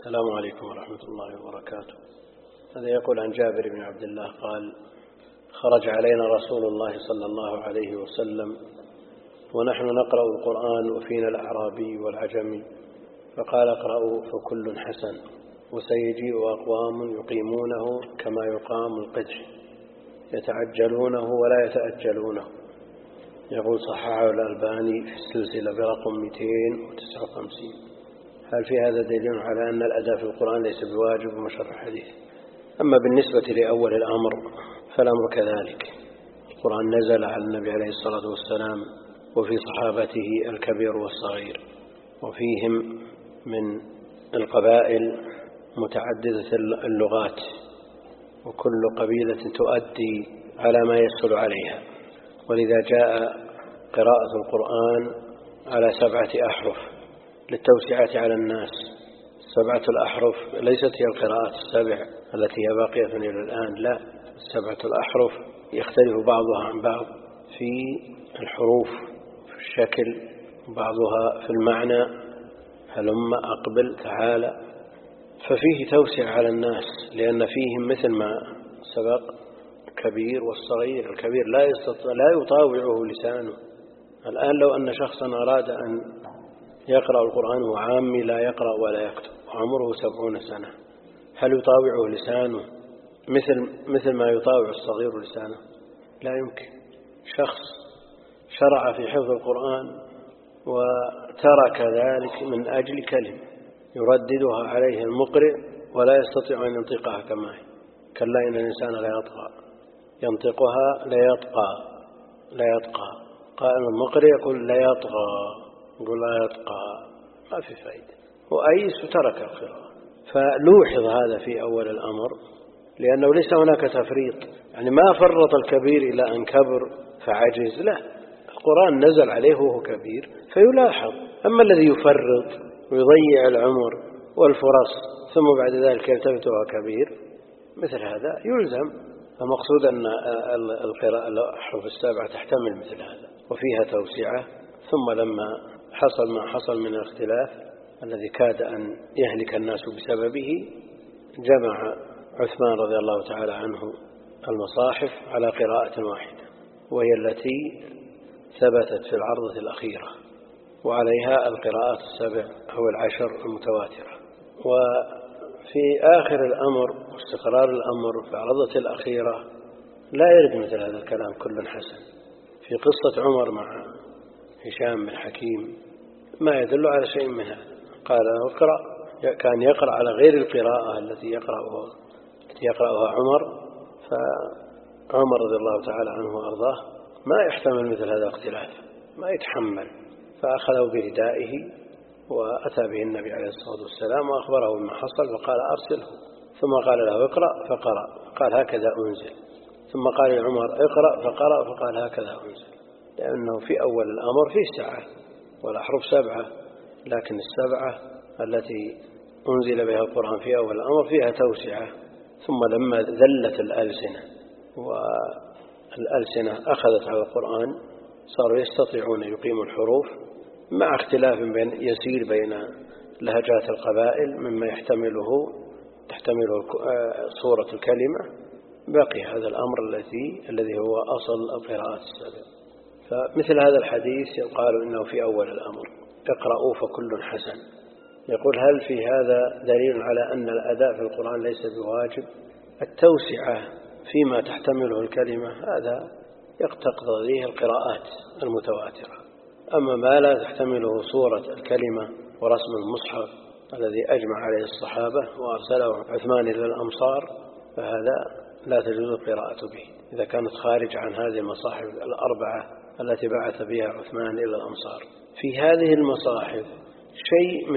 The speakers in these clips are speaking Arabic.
السلام عليكم ورحمة الله وبركاته. هذا يقول عن جابر بن عبد الله قال: خرج علينا رسول الله صلى الله عليه وسلم ونحن نقرأ القرآن وفينا الأعرابي والعجمي، فقال: اقرأوا فكل حسن، وسيجيء أقوام يقيمونه كما يقام القدح، يتعجلونه ولا يتأجلونه. يقول صححه الألباني في السلسلة برقم 259. هل في هذا دليل على أن الأداء في القرآن ليس بواجب ومشروع الحديث؟ أما بالنسبة لأول الأمر فالأمر كذلك. القرآن نزل على النبي عليه الصلاة والسلام وفي صحابته الكبير والصغير، وفيهم من القبائل متعددة اللغات، وكل قبيلة تؤدي على ما يسهل عليها. ولذا جاء قراءة القرآن على 7 أحرف للتوسعة على الناس. 7 الأحرف ليست هي القراءات 7 التي هي باقية إلى الآن، لا، 7 الأحرف يختلف بعضها عن بعض في الحروف، في الشكل، بعضها في المعنى، هلم، أقبل، تعالى. ففيه توسع على الناس، لأن فيهم مثل ما سبق الكبير والصغير. الكبير لا يطاوعه لسانه. الآن لو أن شخصا أراد أن يقرأ القرآن وعامي لا يقرأ ولا يكتب وعمره 70 سنة، هل يطاوعه لسانه مثل ما يطاوع الصغير لسانه؟ لا يمكن. شخص شرع في حفظ القرآن وترك ذلك من أجل كلمة يرددها عليه المقرئ ولا يستطيع أن ينطقها كما هي. كلا إن الإنسان لا يطغى، ينطقها لا يطغى. قائم المقرئ يقول لا يطغى، يقول لا يطغى، ما في فائدة، وأيس ترك القراءة. فلوحظ هذا في أول الأمر، لأنه ليس هناك تفريط، يعني ما فرط الكبير إلى أن كبر فعجز، لا، القرآن نزل عليه وهو كبير فيلاحظ. أما الذي يفرط ويضيع العمر والفرص ثم بعد ذلك يلتفت وهو كبير، مثل هذا يلزم. المقصود أن الأحرف 7 تحتمل مثل هذا وفيها توسعة. ثم لما حصل ما حصل من الاختلاف الذي كاد أن يهلك الناس بسببه، جمع عثمان رضي الله تعالى عنه المصاحف على قراءة واحدة، وهي التي ثبتت في العرضة الأخيرة، وعليها القراءات 7 أو 10 المتواترة. وفي آخر الأمر واستقرار الأمر في العرضة الأخيرة لا يرد مثل هذا الكلام كل حسن. في قصة عمر مع هشام بن حكيم ما يدل على شيء من هذا. قال اقرأ، كان يقرأ على غير القراءة التي يقرأها عمر، فعمر رضي الله تعالى عنه وأرضاه ما يحتمل مثل هذا الاختلاف، ما يتحمل، فأخذه بردائه وأتى به النبي عليه الصلاة والسلام وأخبره بما حصل، فقال أرسله. ثم قال له اقرأ فقرأ، قال هكذا أنزل. ثم قال لعمر اقرأ فقرأ، فقال هكذا أنزل. لأنه في أول الأمر فيه سعة والأحرف 7، لكن 7 التي أنزل بها القرآن في أول الأمر فيها توسعة. ثم لما ذلت الألسنة والألسنة أخذت على القرآن صاروا يستطيعون يقيموا الحروف، مع اختلاف يسير بين لهجات القبائل مما تحتمله صورة الكلمة. بقي هذا الأمر الذي هو أصل القراءات 7. فمثل هذا الحديث يقال إنه في أول الأمر اقرأوا فكل حسن. يقول هل في هذا دليل على أن الأداء في القرآن ليس بواجب؟ التوسعة فيما تحتمله الكلمة هذا يقتضيه القراءات المتواترة. أما ما لا تحتمله صورة الكلمة ورسم المصحف الذي أجمع عليه الصحابة وأرسله عثمان إلى الأمصار، فهذا لا تجوز القراءة به إذا كانت خارج عن هذه المصاحف 4 التي بعث بها عثمان إلى الأمصار. في هذه المصاحف شيء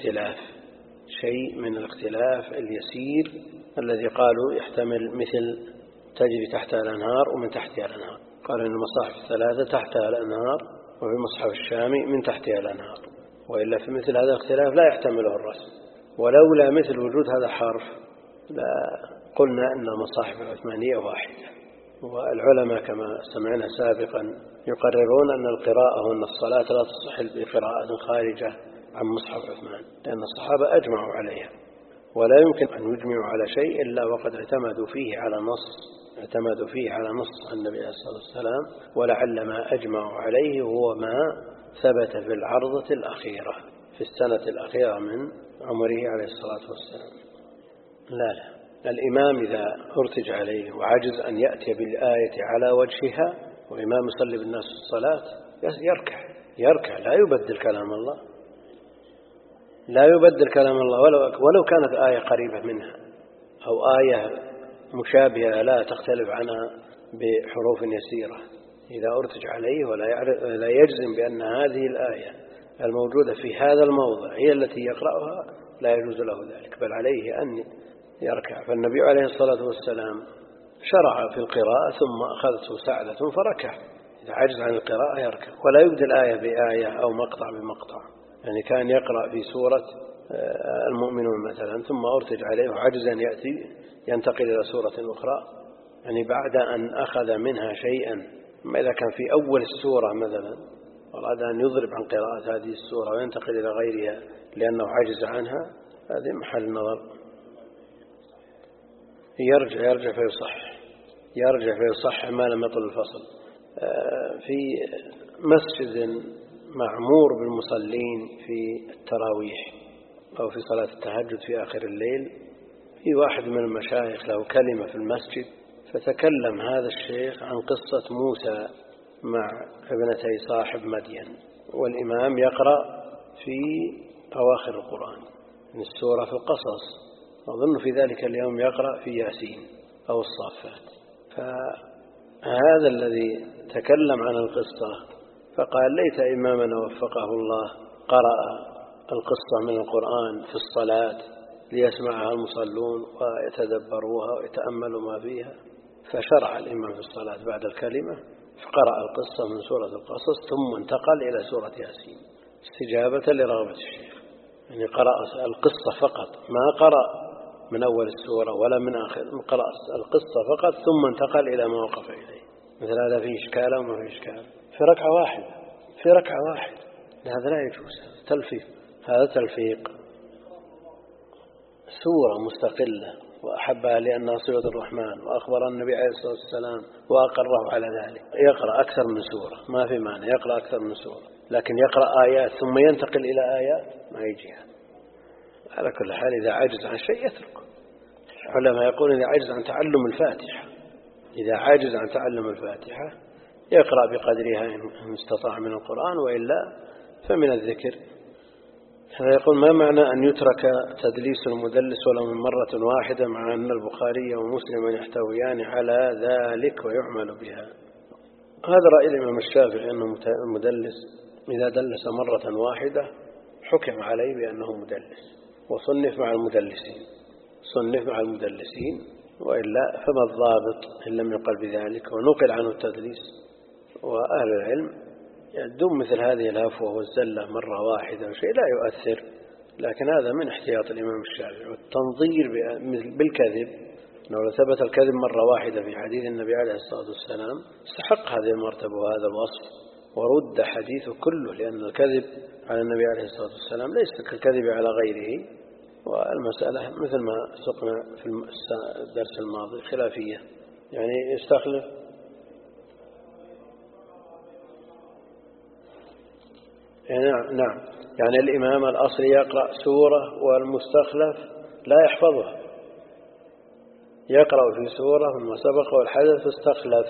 من الاختلاف اليسير الذي قالوا يحتمل، مثل تجري تحتها الأنهار ومن تحتها الأنهار. قالوا إن المصاحف 3 تحتها الأنهار، وفي المصحف الشامي من تحتها الأنهار. وإلا في مثل هذا الاختلاف لا يحتمله الرسم. ولولا مثل وجود هذا الحرف لا قلنا أن المصاحف العثمانية واحدة. والعلماء كما سمعنا سابقا يقررون أن القراءة وأن الصلاة لا تصح بقراءة خارجة عن مصحف عثمان، لأن الصحابة أجمعوا عليها. ولا يمكن أن يجمعوا على شيء إلا وقد اعتمدوا فيه على نص النبي عليه الصلاة والسلام، ولعل ما أجمعوا عليه هو ما ثبت في العرضة الأخيرة في السنة الأخيرة من عمره عليه الصلاة والسلام. لا الإمام إذا ارتج عليه وعجز أن يأتي بالآية على وجهها وإمام يصلي بالناس في الصلاة يركع لا يبدل كلام الله ولو كانت آية قريبة منها أو آية مشابهة لا تختلف عنها بحروف يسيرة. إذا ارتج عليه ولا يجزم بأن هذه الآية الموجودة في هذا الموضع هي التي يقرأها لا يجوز له ذلك، بل عليه أن يركع. فالنبي عليه الصلاة والسلام شرع في القراءة ثم أخذته سعدة فركع. إذا عجز عن القراءة يركع ولا يبدل آية بآية أو مقطع بمقطع. يعني كان يقرأ في سورة المؤمنون مثلا ثم أرتج عليه وعجز أن ينتقل إلى سورة أخرى، يعني بعد أن أخذ منها شيئا. ما إذا كان في أول السورة مثلا أراد أن يضرب عن قراءة هذه السورة وينتقل إلى غيرها لأنه عجز عنها، هذه محل نظر. يرجع فيصح ما لم يطل الفصل. في مسجد معمور بالمصلين في التراويح أو في صلاة التهجد في آخر الليل، في واحد من المشايخ له كلمة في المسجد، فتكلم هذا الشيخ عن قصة موسى مع ابنتي صاحب مدين، والإمام يقرأ في أواخر القرآن من السورة في القصص، أظن في ذلك اليوم يقرأ في ياسين أو الصافات. فهذا الذي تكلم عن القصة فقال ليت إمامنا وفقه الله قرأ القصة من القرآن في الصلاة ليسمعها المصلون ويتدبروها ويتأملوا ما فيها. فشرع الإمام في الصلاة بعد الكلمة فقرأ القصة من سورة القصص ثم انتقل إلى سورة ياسين استجابة لرغبة الشيخ. يعني قرأ القصة فقط، ما قرأ من أول السورة ولا من آخر، قرأ القصة فقط ثم انتقل إلى ما وقف إليه. مثل هذا فيه إشكال أو ما فيه إشكال في ركعة واحدة هذا لا يجوز. هذا تلفيق. سورة مستقلة وأحبها لأنها صفة الرحمن وأخبر النبي عليه الصلاة والسلام وأقره على ذلك، يقرأ أكثر من سورة ما في معنى، يقرأ أكثر من سورة، لكن يقرأ آيات ثم ينتقل إلى آيات ما يجيها. على كل حال إذا عجز عن شيء يترك. العلماء يقول إذا عجز عن تعلم الفاتحة يقرأ بقدرها إن استطاع من القرآن، وإلا فمن الذكر. هذا يقول ما معنى أن يترك تدليس المدلس ولو من مرة واحدة مع أن البخاري ومسلم يحتويان على ذلك ويعمل بها؟ هذا رأي الإمام الشافعي أنه المدلس إذا دلس مرة واحدة حكم عليه بأنه مدلس وصنف مع المدلسين، وإلا فما الضابط إن لم يقل بذلك ونقل عنه التدليس. وأهل العلم يدوم مثل هذه الهفوة والزلة مرة واحدة شيء لا يؤثر، لكن هذا من احتياط الإمام الشافعي. والتنظير بالكذب، لو ثبت الكذب مرة واحدة في حديث النبي عليه الصلاة والسلام استحق هذه المرتبة وهذا الوصف ورد حديثه كله، لأن الكذب على النبي عليه الصلاة والسلام ليس كالكذب على غيره. والمسألة مثل ما سقنا في الدرس الماضي خلافية، يعني يستخلف نعم، يعني الإمام الأصلي يقرأ سورة والمستخلف لا يحفظها، يقرأ في سورة ثم سبق والحدث فاستخلف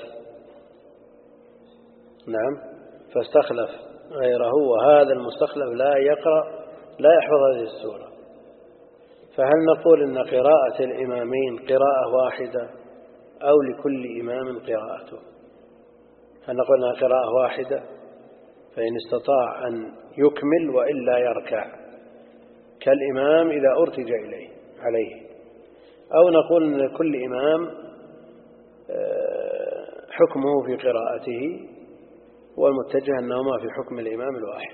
فاستخلف غيره، وهذا المستخلف لا يحفظ هذه السورة. فهل نقول إن قراءة الإمامين قراءة واحدة أو لكل إمام قراءته؟ هل نقول إنها قراءة واحدة فإن استطاع أن يكمل وإلا يركع كالإمام إذا أرتج عليه، أو نقول إن كل إمام حكمه في قراءته والمتجه أنهما في حكم الإمام الواحد.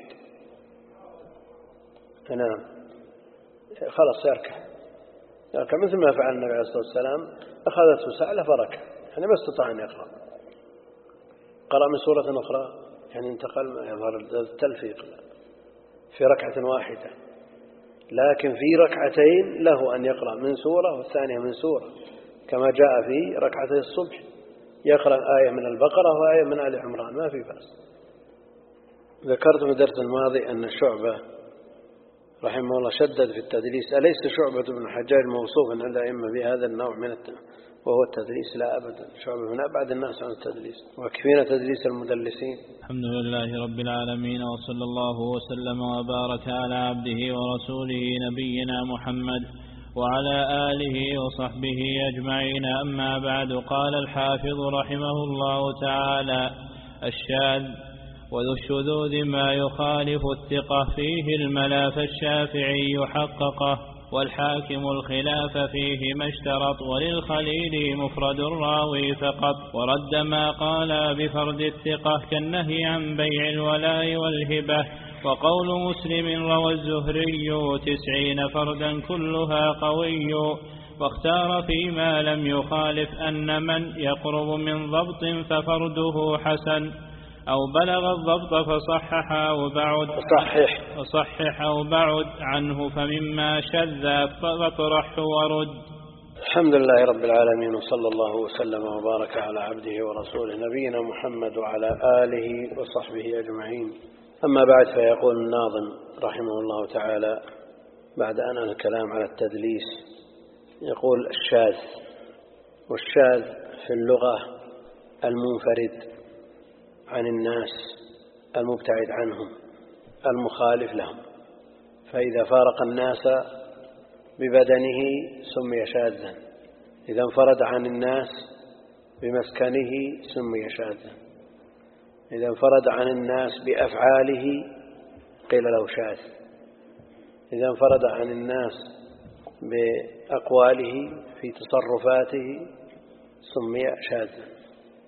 نعم خلاص يركع مثل ما فعل النبي عليه الصلاة والسلام، أخذته سعلة فركع، يعني ما استطاع أن يقرأ، قرأ من سورة أخرى، يعني انتقل يظهر التلفيق في ركعة واحدة. لكن في ركعتين له أن يقرأ من سورة والثانية من سورة، كما جاء في ركعتي الصبح يقرأ آية من البقرة وآية من آل عمران، ما في بأس. ذكرت في الدرس الماضي أن شعبة رحمه الله شدد في التدليس. أليس شعبة بن الحجاج موصوفا عند الأئمة بهذا النوع من وهو التدليس؟ لا أبدا، شعبة من أبعد الناس عن التدليس، وكفينا تدليس المدلسين. الحمد لله رب العالمين، وصلى الله وسلم وبارك على عبده ورسوله نبينا محمد وعلى آله وصحبه أجمعين. أما بعد، قال الحافظ رحمه الله تعالى: الشاذ وذو الشذوذ ما يخالف الثقة فيه الملا، فالشافعي حققه والحاكم الخلاف فيه ما اشترط، وللخليل مفرد الراوي فقط، ورد ما قال بفرد الثقة كالنهي عن بيع الولاء والهبة. وقول مسلم روى الزهري 90 فردا كلها قوي، واختار فيما لم يخالف أن من يقرب من ضبط ففرده حسن، أو بلغ الضبط فصحح أو بعد عنه فمما شذ فاطرح ورد. الحمد لله رب العالمين، وصلى الله وسلم وبارك على عبده ورسوله نبينا محمد وعلى آله وصحبه أجمعين. أما بعد، فيقول الناظم رحمه الله تعالى بعد أن الكلام على التدليس، يقول: الشاذ، والشاذ في اللغة المنفرد عن الناس، المبتعد عنهم، المخالف لهم. فإذا فارق الناس ببدنه سمي شاذا، إذا انفرد عن الناس بمسكنه سمي شاذا، إذا انفرد عن الناس بأفعاله قيل له شاذ، إذا انفرد عن الناس بأقواله في تصرفاته سمي شاذا.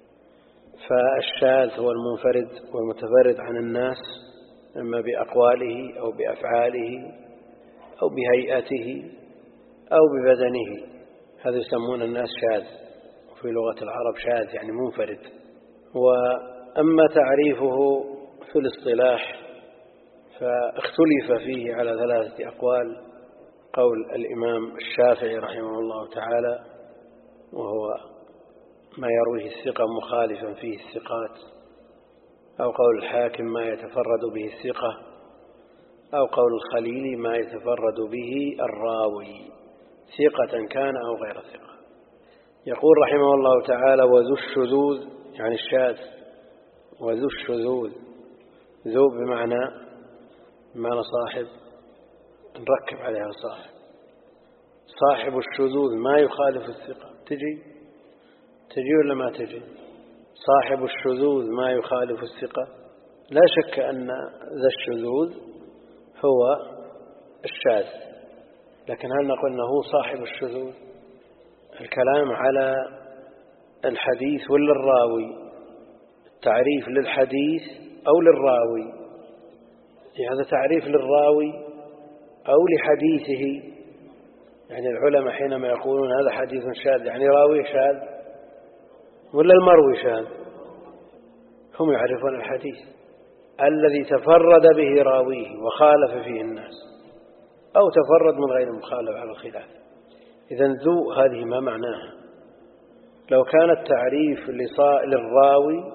فالشاذ هو المنفرد والمتفرد عن الناس، إما بأقواله أو بأفعاله أو بهيئته أو ببدنه، هذا يسمون الناس شاذ، وفي لغة العرب شاذ يعني منفرد. وأما تعريفه في الاصطلاح فاختلف فيه على 3 أقوال. قول الإمام الشافعي رحمه الله تعالى، وهو ما يرويه الثقة مخالفا فيه الثقات، أو قول الحاكم ما يتفرد به الثقة، أو قول الخليل ما يتفرد به الراوي ثقة كان أو غير ثقة. يقول رحمه الله تعالى: وذو الشذوذ يعني الشاذ، وذو الشذوذ، ذو بمعنى صاحب، نركب عليها صاحب الشذوذ ما يخالف الثقة. تجي ولا ما تجي؟ صاحب الشذوذ ما يخالف الثقة، لا شك أن ذا الشذوذ هو الشاذ، لكن هل نقول أنه صاحب الشذوذ؟ الكلام على الحديث ولا الراوي؟ التعريف للحديث أو للراوي؟ هذا تعريف للراوي أو لحديثه. يعني العلماء حينما يقولون هذا حديث شاذ يعني راوي شاذ ولا المروي شاذ؟ هم يعرفون الحديث الذي تفرد به راويه وخالف فيه الناس، أو تفرد من غير مخالف على الخلاف. إذن ذو هذه ما معناها. لو كان التعريف للراوي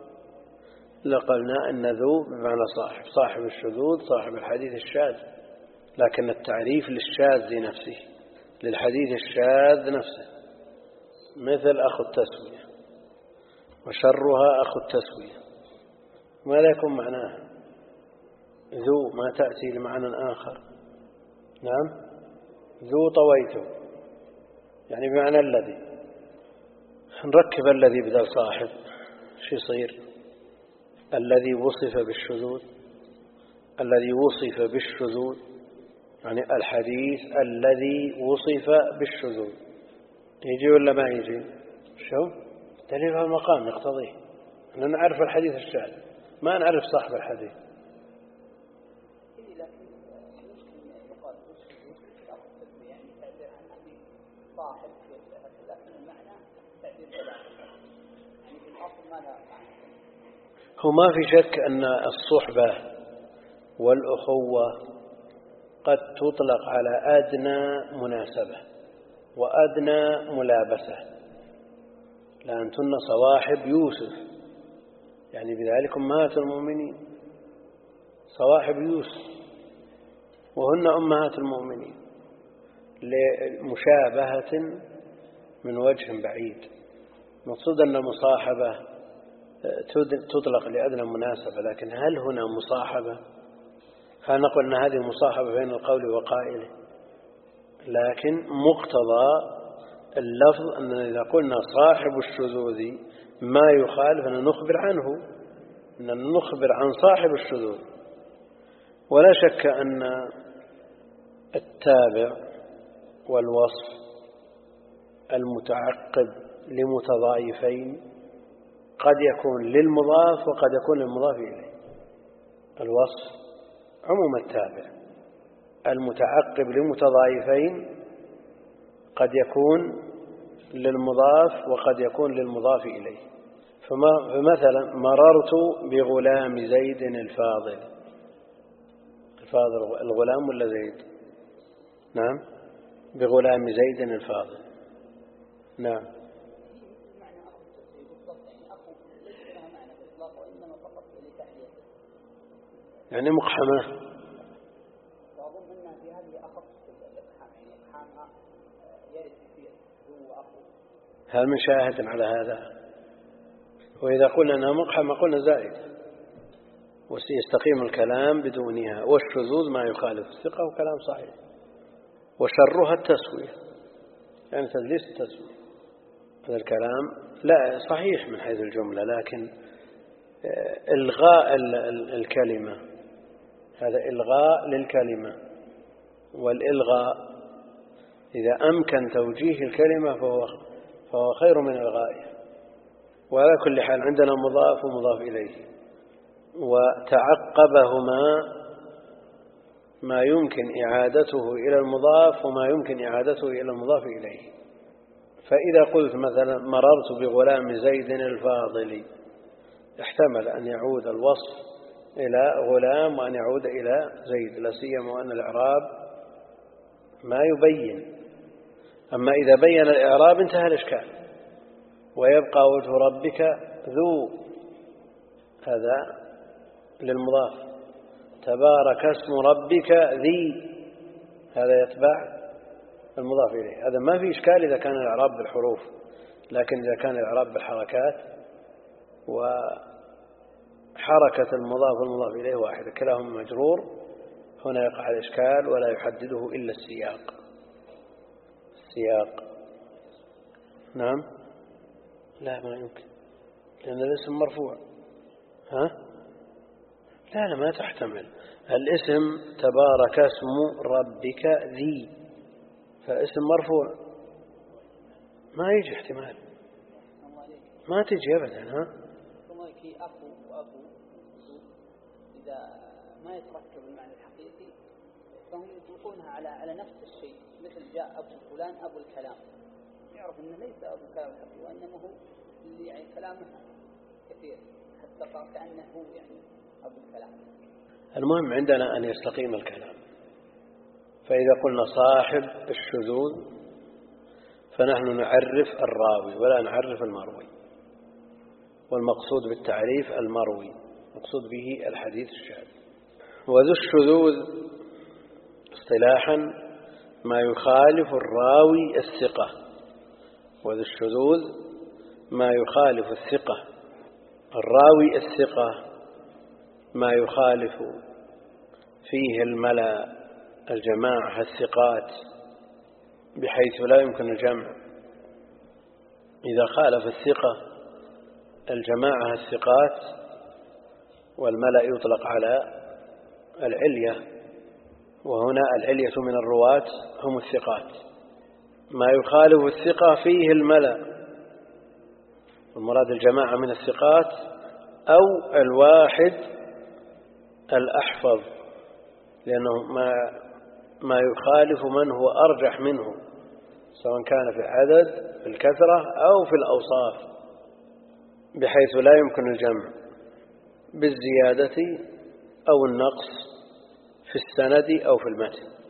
لقلنا أن ذو بمعنى صاحب الشذوذ، صاحب الحديث الشاذ، لكن التعريف للشاذ نفسه، للحديث الشاذ نفسه، مثل أخو التسوية، وشرها أخو التسوية، ماذا يكون معناها؟ ذو ما تأتي لمعنى آخر. نعم، ذو طويته يعني بمعنى الذي. نركب الذي بدل صاحب، شو يصير؟ الذي وصف بالشذوذ، الذي وصف بالشذوذ يعني الحديث الذي وصف بالشذوذ. يجي ولا ما يجي؟ شو دليل المقام يقتضيه أن نعرف الحديث الشاذ، ما نعرف صاحب الحديث. هو ما في شك أن الصحبة والأخوة قد تطلق على أدنى مناسبة وأدنى ملابسة، لأنتن صواحب يوسف، يعني بذلك أمهات المؤمنين، صواحب يوسف وهن أمهات المؤمنين، لمشابهة من وجه بعيد. مقصود أن المصاحبة تطلق لأدنى مناسبة، لكن هل هنا مصاحبة؟ هل نقول أن هذه مصاحبة بين القول وقائله؟ لكن مقتضى اللفظ أننا إذا قلنا صاحب الشذوذ ما يخالف أن نخبر عنه، أن نخبر عن صاحب الشذوذ. ولا شك أن التابع والوصف المتعقب لمتضايفين قد يكون للمضاف وقد يكون للمضاف إليه. الوصف عموم التابع المتعقب لمتضايفين قد يكون للمضاف وقد يكون للمضاف إليه. فمثلا مررت بغلام زيد الفاضل. الفاضل الغلام ولا زيد؟ نعم، بغلام زيد الفاضل. نعم، يعني مقحمة. هل من شاهد على هذا؟ وإذا قلنا أنها مقحمة قلنا زائد، وسيستقيم الكلام بدونها. والشذوذ ما يخالف الثقة وكلام صحيح، وشرها التسوية، يعني تدليس التسوية. هذا الكلام لا صحيح من حيث الجملة، لكن إلغاء الكلمة، هذا إلغاء للكلمة، والإلغاء إذا أمكن توجيه الكلمة فهو خير من إلغائها. وعلى كل حال عندنا مضاف ومضاف إليه، وتعقبهما ما يمكن إعادته إلى المضاف وما يمكن إعادته إلى المضاف إليه. فإذا قلت مثلا مررت بغلام زيد الفاضل، احتمل أن يعود الوصف إلى غلام وأن يعود إلى زيد، لا سيما وأن الإعراب ما يبين. أما إذا بين الإعراب انتهى الإشكال، ويبقى وجه ربك ذو، هذا للمضاف. تبارك اسم ربك ذي، هذا يتبع المضاف إليه. هذا ما في إشكال إذا كان الإعراب بالحروف، لكن إذا كان الإعراب بالحركات، وحركة المضاف والمضاف إليه واحدة كلاهما مجرور، هنا يقع الإشكال ولا يحدده إلا السياق. نعم، لا ما يمكن، لأن الاسم مرفوع. لا ما تحتمل. الاسم تبارك اسم ربك ذي، فاسم مرفوع ما يجي احتمال، ما تجي أبدا. أخو وأبو إذا ما يتركب المعنى الحقيقي فهم يطلقونها على نفس الشيء، مثل جاء أبو فلان أبو الكلام، يعرف أنه ليس أبو الكلام الحقيقي، وإنما هو اللي يعني كلامه كثير حتى صار كأنه هو يعني أبو الكلام. المهم عندنا أن يستقيم الكلام. فإذا قلنا صاحب الشذوذ فنحن نعرف الراوي ولا نعرف المروي، والمقصود بالتعريف المروي، مقصود به الحديث الشاذ. وذو الشذوذ اصطلاحا ما يخالف الراوي الثقة. وذو الشذوذ ما يخالف الثقة. الراوي الثقة ما يخالف فيه الملأ الجماعة الثقات بحيث لا يمكن الجمع. إذا خالف الثقة الجماعة الثقات، والملأ يطلق على العلية، وهنا العلية من الرواة هم الثقات. ما يخالف الثقة فيه الملأ، المراد الجماعة من الثقات أو الواحد الأحفظ، لأنه ما يخالف من هو أرجح منه، سواء كان في العدد في الكثرة أو في الأوصاف، بحيث لا يمكن الجمع بالزيادة أو النقص في السند أو في المتن.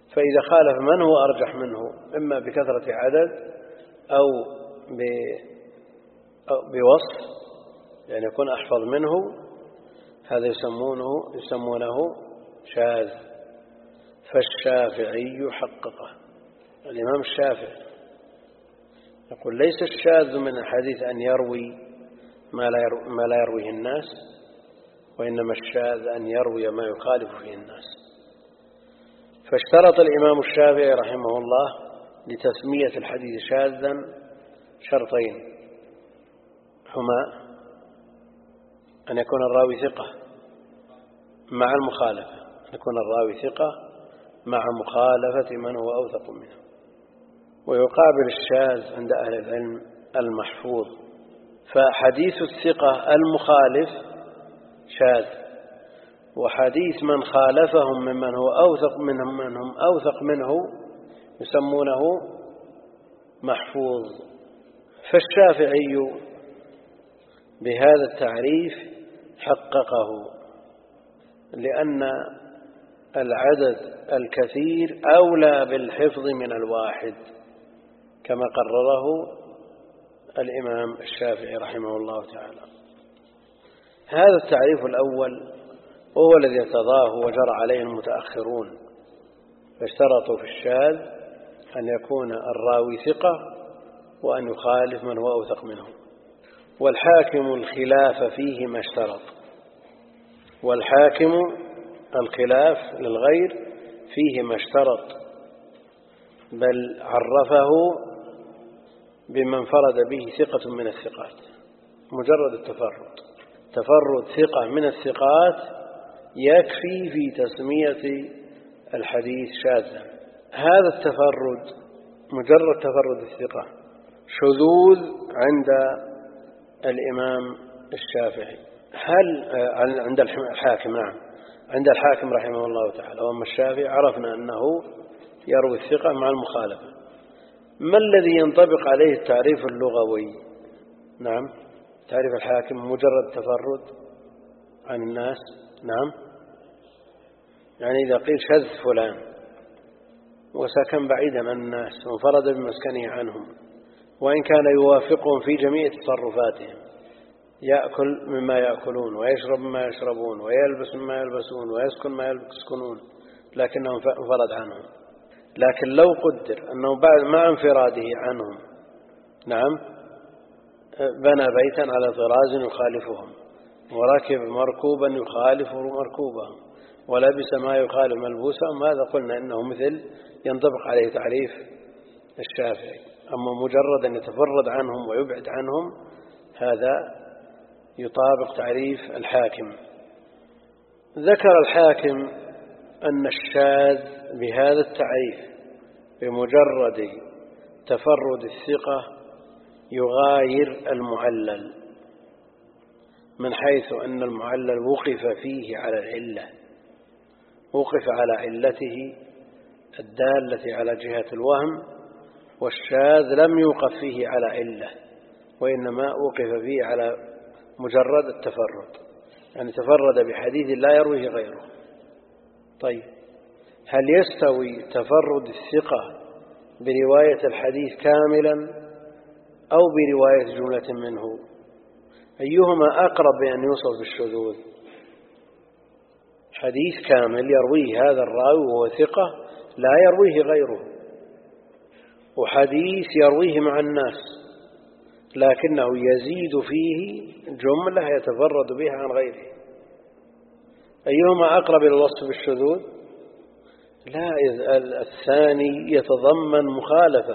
فإذا خالف من هو أرجح منه إما بكثرة عدد أو بوصف، يعني يكون أحفظ منه، هذا يسمونه شاذ. فالشافعي حققه. الإمام الشافعي يقول ليس الشاذ من الحديث أن يروي ما لا يرويه الناس، وإنما الشاذ أن يروي ما يخالف فيه الناس. فاشترط الإمام الشافعي رحمه الله لتسمية الحديث شاذا شرطين، هما أن يكون الراوي ثقة مع المخالفة، أن يكون الراوي ثقة مع مخالفة من هو أوثق منه. ويقابل الشاذ عند أهل العلم المحفوظ، فحديث الثقة المخالف شاذ، وحديث من خالفهم ممن هو أوثق منهم من هم أوثق منه يسمونه محفوظ. فالشافعي بهذا التعريف حققه، لأن العدد الكثير أولى بالحفظ من الواحد، كما قرره الإمام الشافعي رحمه الله تعالى. هذا التعريف الأول هو الذي ارتضاه وجرى عليه المتأخرون، فاشترطوا في الشاذ أن يكون الراوي ثقة وأن يخالف من هو أوثق منه. والحاكم الخلاف فيه ما اشترط، والحاكم الخلاف للغير فيه ما اشترط، بل عرفه بمن فرد به ثقة من الثقات. مجرد تفرد ثقة من الثقات يكفي في تسمية الحديث شاذا. هذا التفرد مجرد تفرد الثقة شذوذ عند الإمام الشافعي. هل عند الحاكم؟ نعم، عند الحاكم رحمه الله تعالى. وأما الشافعي عرفنا أنه يروي الثقة مع المخالفة. ما الذي ينطبق عليه التعريف اللغوي؟ نعم، تعريف الحاكم مجرد تفرد عن الناس. نعم، يعني إذا قيل شذ فلان وسكن بعيدا عن الناس وانفرد بمسكنه عنهم، وإن كان يوافقهم في جميع تصرفاتهم، يأكل مما يأكلون ويشرب مما يشربون ويلبس مما يلبسون ويسكن ما يسكنون، لكنه انفرد عنهم. لكن لو قدر أنه بعد مع انفراده عنهم، نعم، بنى بيتا على طراز يخالفهم، وركب مركوبا يخالف مركوبهم، ولبس ما يخالف ملبوسهم، هذا قلنا إنه مثل ينطبق عليه تعريف الشافعي. أما مجرد أن يتفرد عنهم ويبعد عنهم، هذا يطابق تعريف الحاكم. ذكر الحاكم أن الشاذ بهذا التعريف بمجرد تفرد الثقة يغاير المعلل، من حيث أن المعلل وقف فيه على العلة، وقف على علته الدالة على جهة الوهم، والشاذ لم يوقف فيه على علة، وإنما وقف فيه على مجرد التفرد، يعني تفرد بحديث لا يرويه غيره. طيب، هل يستوي تفرد الثقة برواية الحديث كاملا أو برواية جملة منه؟ أيهما أقرب بأن يوصف بالشذوذ؟ حديث كامل يرويه هذا الراوي وهو ثقة لا يرويه غيره، وحديث يرويه مع الناس لكنه يزيد فيه جملة يتفرد بها عن غيره، أيهما أقرب إلى الوصف بالشذوذ؟ لا، الثاني يتضمن مخالفة.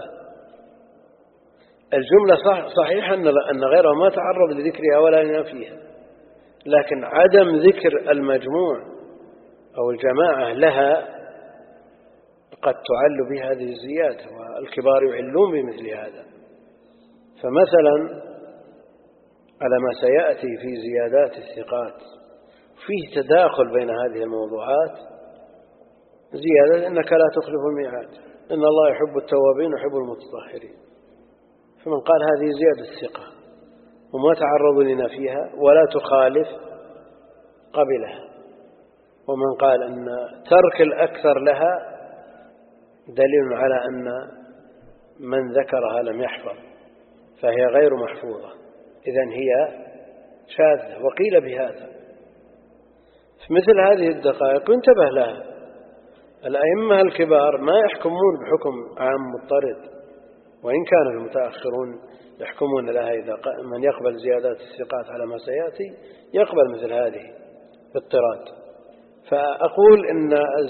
الجملة صحيح أن غيرها ما تعرض لذكرها ولا ينافيها، لكن عدم ذكر المجموع أو الجماعة لها قد تعل بهذه الزيادة، والكبار يعلون بمثل هذا. فمثلا على ما سيأتي في زيادات الثقات فيه تداخل بين هذه الموضوعات. زيادة إنك لا تخلف الميعاد، إن الله يحب التوابين ويحب المتطهرين، فمن قال هذه زيادة الثقة وما تعرض لنا فيها ولا تخالف قبلها، ومن قال أن ترك الأكثر لها دليل على أن من ذكرها لم يحفظ فهي غير محفوظة، إذن هي شاذة. وقيل بهذا في مثل هذه الدقائق ينتبه لها. الأئمة الكبار ما يحكمون بحكم عام مضطرد، وإن كان المتأخرون يحكمون لها. إذا من يقبل زيادات الثقات على ما سيأتي يقبل مثل هذه اضطراد. فأقول إن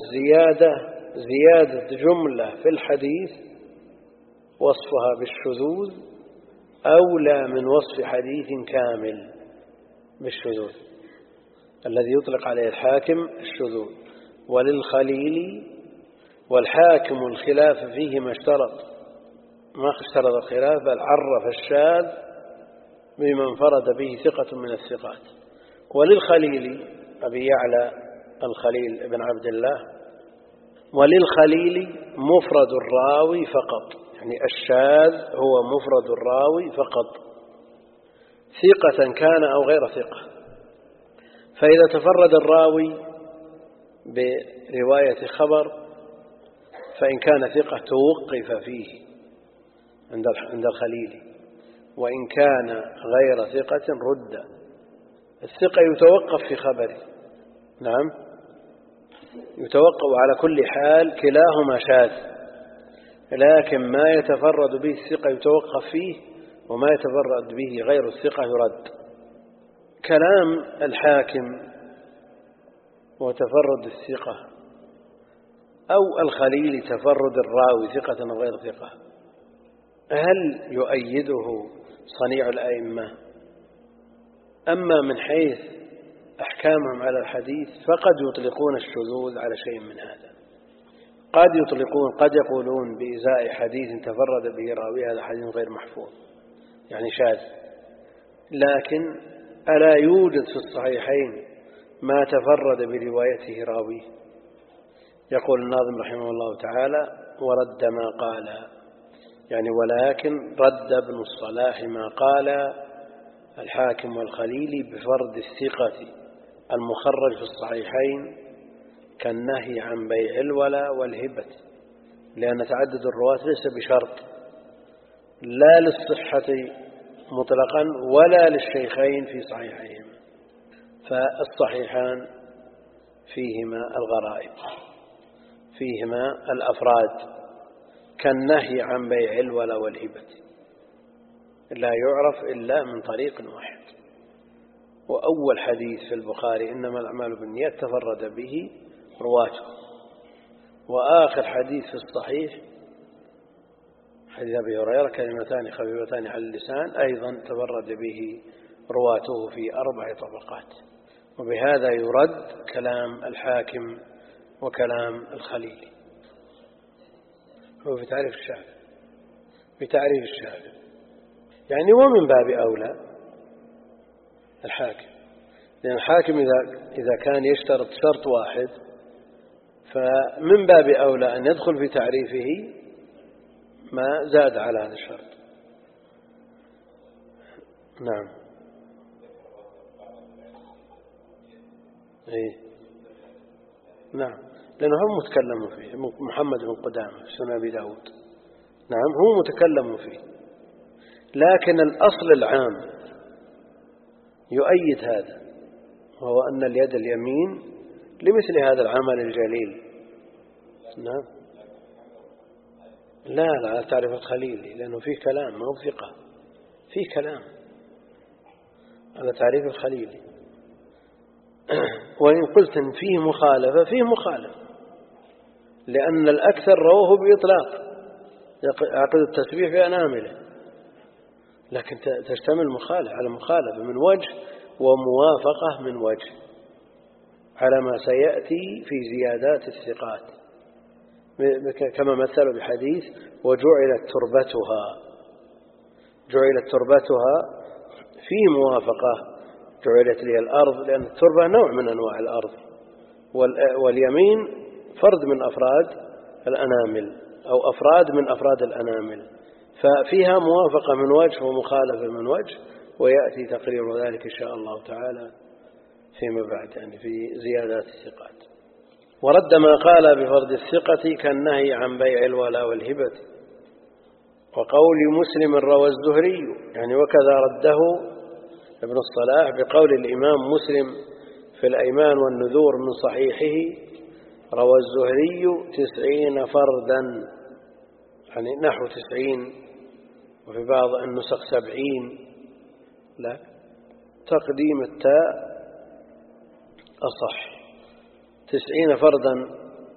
زيادة جملة في الحديث وصفها بالشذوذ أولى من وصف حديث كامل بالشذوذ الذي يطلق عليه الحاكم الشذوذ. وللخليل والحاكم الخلاف فيه ما اشترط الخلاف، بل عرف الشاذ بما انفرد به ثقة من الثقات. وللخليل أبي يعلى الخليل ابن عبد الله، وللخليل مفرد الراوي فقط، يعني الشاذ هو مفرد الراوي فقط، ثقة كان أو غير ثقة. فإذا تفرد الراوي برواية خبر فإن كان ثقة توقف فيه عند الخليل، وإن كان غير ثقة رد. الثقة يتوقف في خبره، نعم يتوقف على كل حال، كلاهما شاذ، لكن ما يتفرد به الثقة يتوقف فيه، وما يتفرد به غير الثقة يرد. كلام الحاكم وتفرد الثقة أو الخليل تفرد الراوي ثقة أو غير ثقة، هل يؤيده صنيع الأئمة؟ أما من حيث أحكامهم على الحديث فقد يطلقون الشذوذ على شيء من هذا. قد يقولون بإزاء حديث تفرد به راوي هذا حديث غير محفوظ، يعني شاذ. لكن ألا يوجد في الصحيحين ما تفرد بروايته راوي؟ يقول الناظم رحمه الله تعالى: ورد ما قال، يعني ولكن رد ابن الصلاح ما قال الحاكم والخليل بفرد الثقة المخرج في الصحيحين كالنهي عن بيع الولاء والهبة، لأن تعدد الرواة ليس بشرط لا للصحة مطلقا ولا للشيخين في صحيحين. فالصحيحان فيهما الغرائب، فيهما الأفراد، كالنهي عن بيع الولاء والهبة لا يعرف إلا من طريق واحد. وأول حديث في البخاري إنما الأعمال بالنيات تفرد به رواته، وآخر حديث في الصحيح حديث أبي هريرة كلمتان خفيفتان على اللسان أيضا تفرد به رواته في 4 طبقات. وبهذا يرد كلام الحاكم وكلام الخليل. هو في تعريف الشافعي يعني ومن باب أولى الحاكم، لأن الحاكم إذا كان يشترط شرط واحد فمن باب أولى أن يدخل في تعريفه ما زاد على هذا الشرط. نعم. نعم، لأنه هم متكلموا فيه، محمد بن قدامة في سنن أبي داود، نعم هو متكلم فيه، لكن الأصل العام يؤيد هذا، وهو أن اليد اليمين لمثل هذا العمل الجليل. نعم. لا تعرف الخليل لأنه فيه كلام، ما هو ثقة، فيه كلام على تعريف الخليل. وإن قلت إن فيه مخالفة، فيه مخالفة، لأن الأكثر رواه بإطلاق يعقد التسبيح بأنامله، لكن تشتمل على مخالفة من وجه وموافقة من وجه على ما سيأتي في زيادات الثقات، كما مثلوا بحديث وجعلت تربتها في موافقة جعلت لي الأرض، لأن التربة نوع من أنواع الأرض، واليمين فرد من أفراد الأنامل أو أفراد من أفراد الأنامل، ففيها موافقة من وجه ومخالفة من وجه، ويأتي تقرير ذلك إن شاء الله تعالى فيما بعد، يعني في زيادات الثقات. ورد ما قال بفرض الثقة كالنهي عن بيع الولاء والهبة. وقول مسلم روى الزهري يعني وكذا رده ابن الصلاح بقول الإمام مسلم في الأيمان والنذور من صحيحه روى الزهري 90 فردا، يعني نحو 90، وفي بعض النسخ 70. لا، تقديم التاء أصح. 90 فردا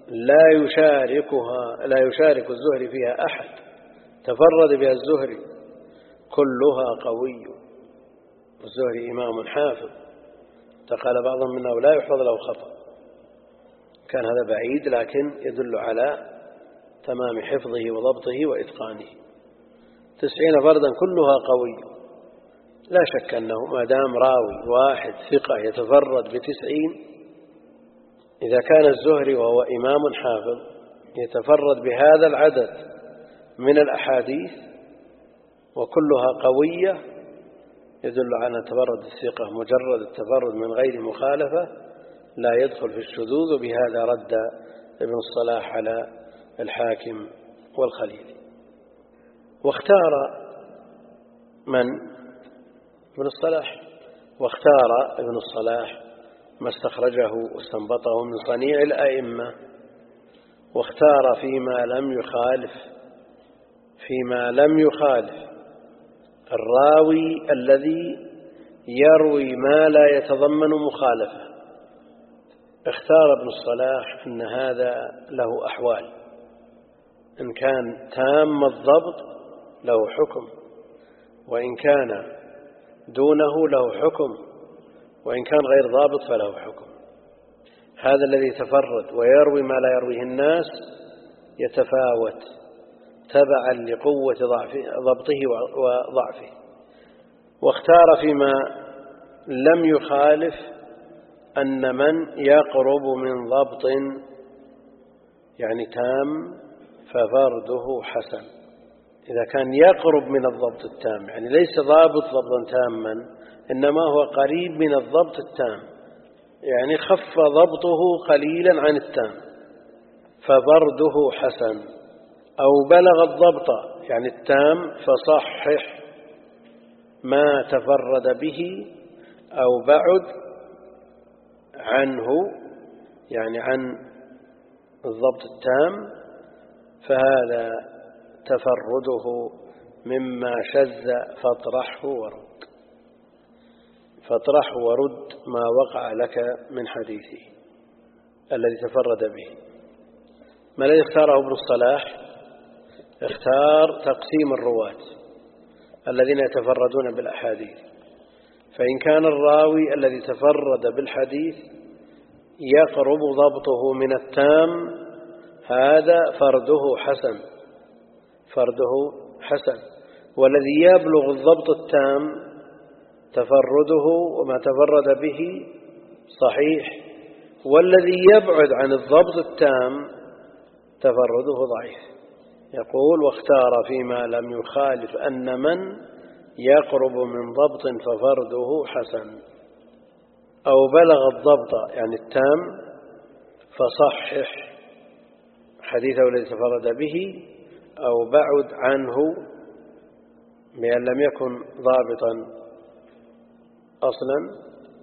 لا يشارك الزهري فيها أحد، تفرد بها الزهري، كلها قوي. الزهري إمام حافظ، قال بعضهم منه لا يحفظ له خطأ. كان هذا بعيد، لكن يدل على تمام حفظه وضبطه وإتقانه. 90 فردا كلها قوي، لا شك أنه ما دام راوي واحد ثقة يتفرد ب90، إذا كان الزهري وهو إمام حافظ يتفرد بهذا العدد من الأحاديث وكلها قوية، يدل على تفرد الثقة. مجرد التفرد من غير مخالفة لا يدخل في الشذوذ، وبهذا رد ابن الصلاح على الحاكم والخليل. واختار ابن الصلاح، واختار ابن الصلاح ما استخرجه واستنبطه من صنيع الأئمة، واختار فيما لم يخالف الراوي الذي يروي ما لا يتضمن مخالفة. اختار ابن الصلاح أن هذا له أحوال، إن كان تام الضبط له حكم، وإن كان دونه له حكم، وإن كان غير ضابط فله حكم. هذا الذي يتفرد ويروي ما لا يرويه الناس يتفاوت تبعا لقوة ضبطه وضعفه. واختار فيما لم يخالف أن من يقرب من ضبط يعني تام ففرده حسن. إذا كان يقرب من الضبط التام، يعني ليس ضابط ضبطا تاما، إنما هو قريب من الضبط التام، يعني خف ضبطه قليلا عن التام، ففرده حسن. أو بلغ الضبط يعني التام فصحح ما تفرد به، أو بعد عنه يعني عن الضبط التام، فهذا تفرده مما شذ فاطرحه ورد ما وقع لك من حديثه الذي تفرد به. ما الذي اختاره ابن الصلاح؟ اختار تقسيم الرواة الذين يتفردون بالأحاديث، فإن كان الراوي الذي تفرد بالحديث يقرب ضبطه من التام، هذا فرده حسن. والذي يبلغ الضبط التام تفرده وما تفرد به صحيح، والذي يبعد عن الضبط التام تفرده ضعيف. يقول: واختار فيما لم يخالف أن من يقرب من ضبط ففرده حسن، أو بلغ الضبط يعني التام فصحح حديثه الذي تفرد به، أو بعد عنه بأن لم يكن ضابطا أصلا،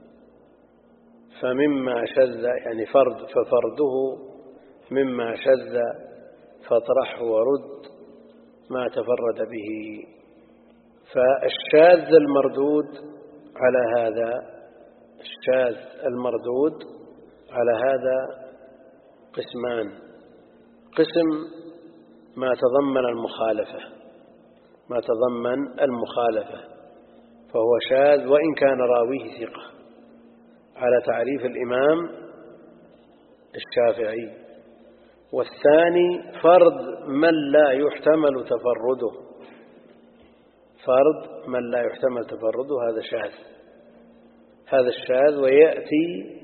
فمما شذ يعني ففرده مما شذ فاطرحه ورد ما تفرد به. فالشاذ المردود على هذا قسمان: قسم ما تضمن المخالفة فهو شاذ وإن كان راويه ثقة، على تعريف الإمام الشافعي. والثاني فرد من لا يحتمل تفرده، هذا الشاذ، ويأتي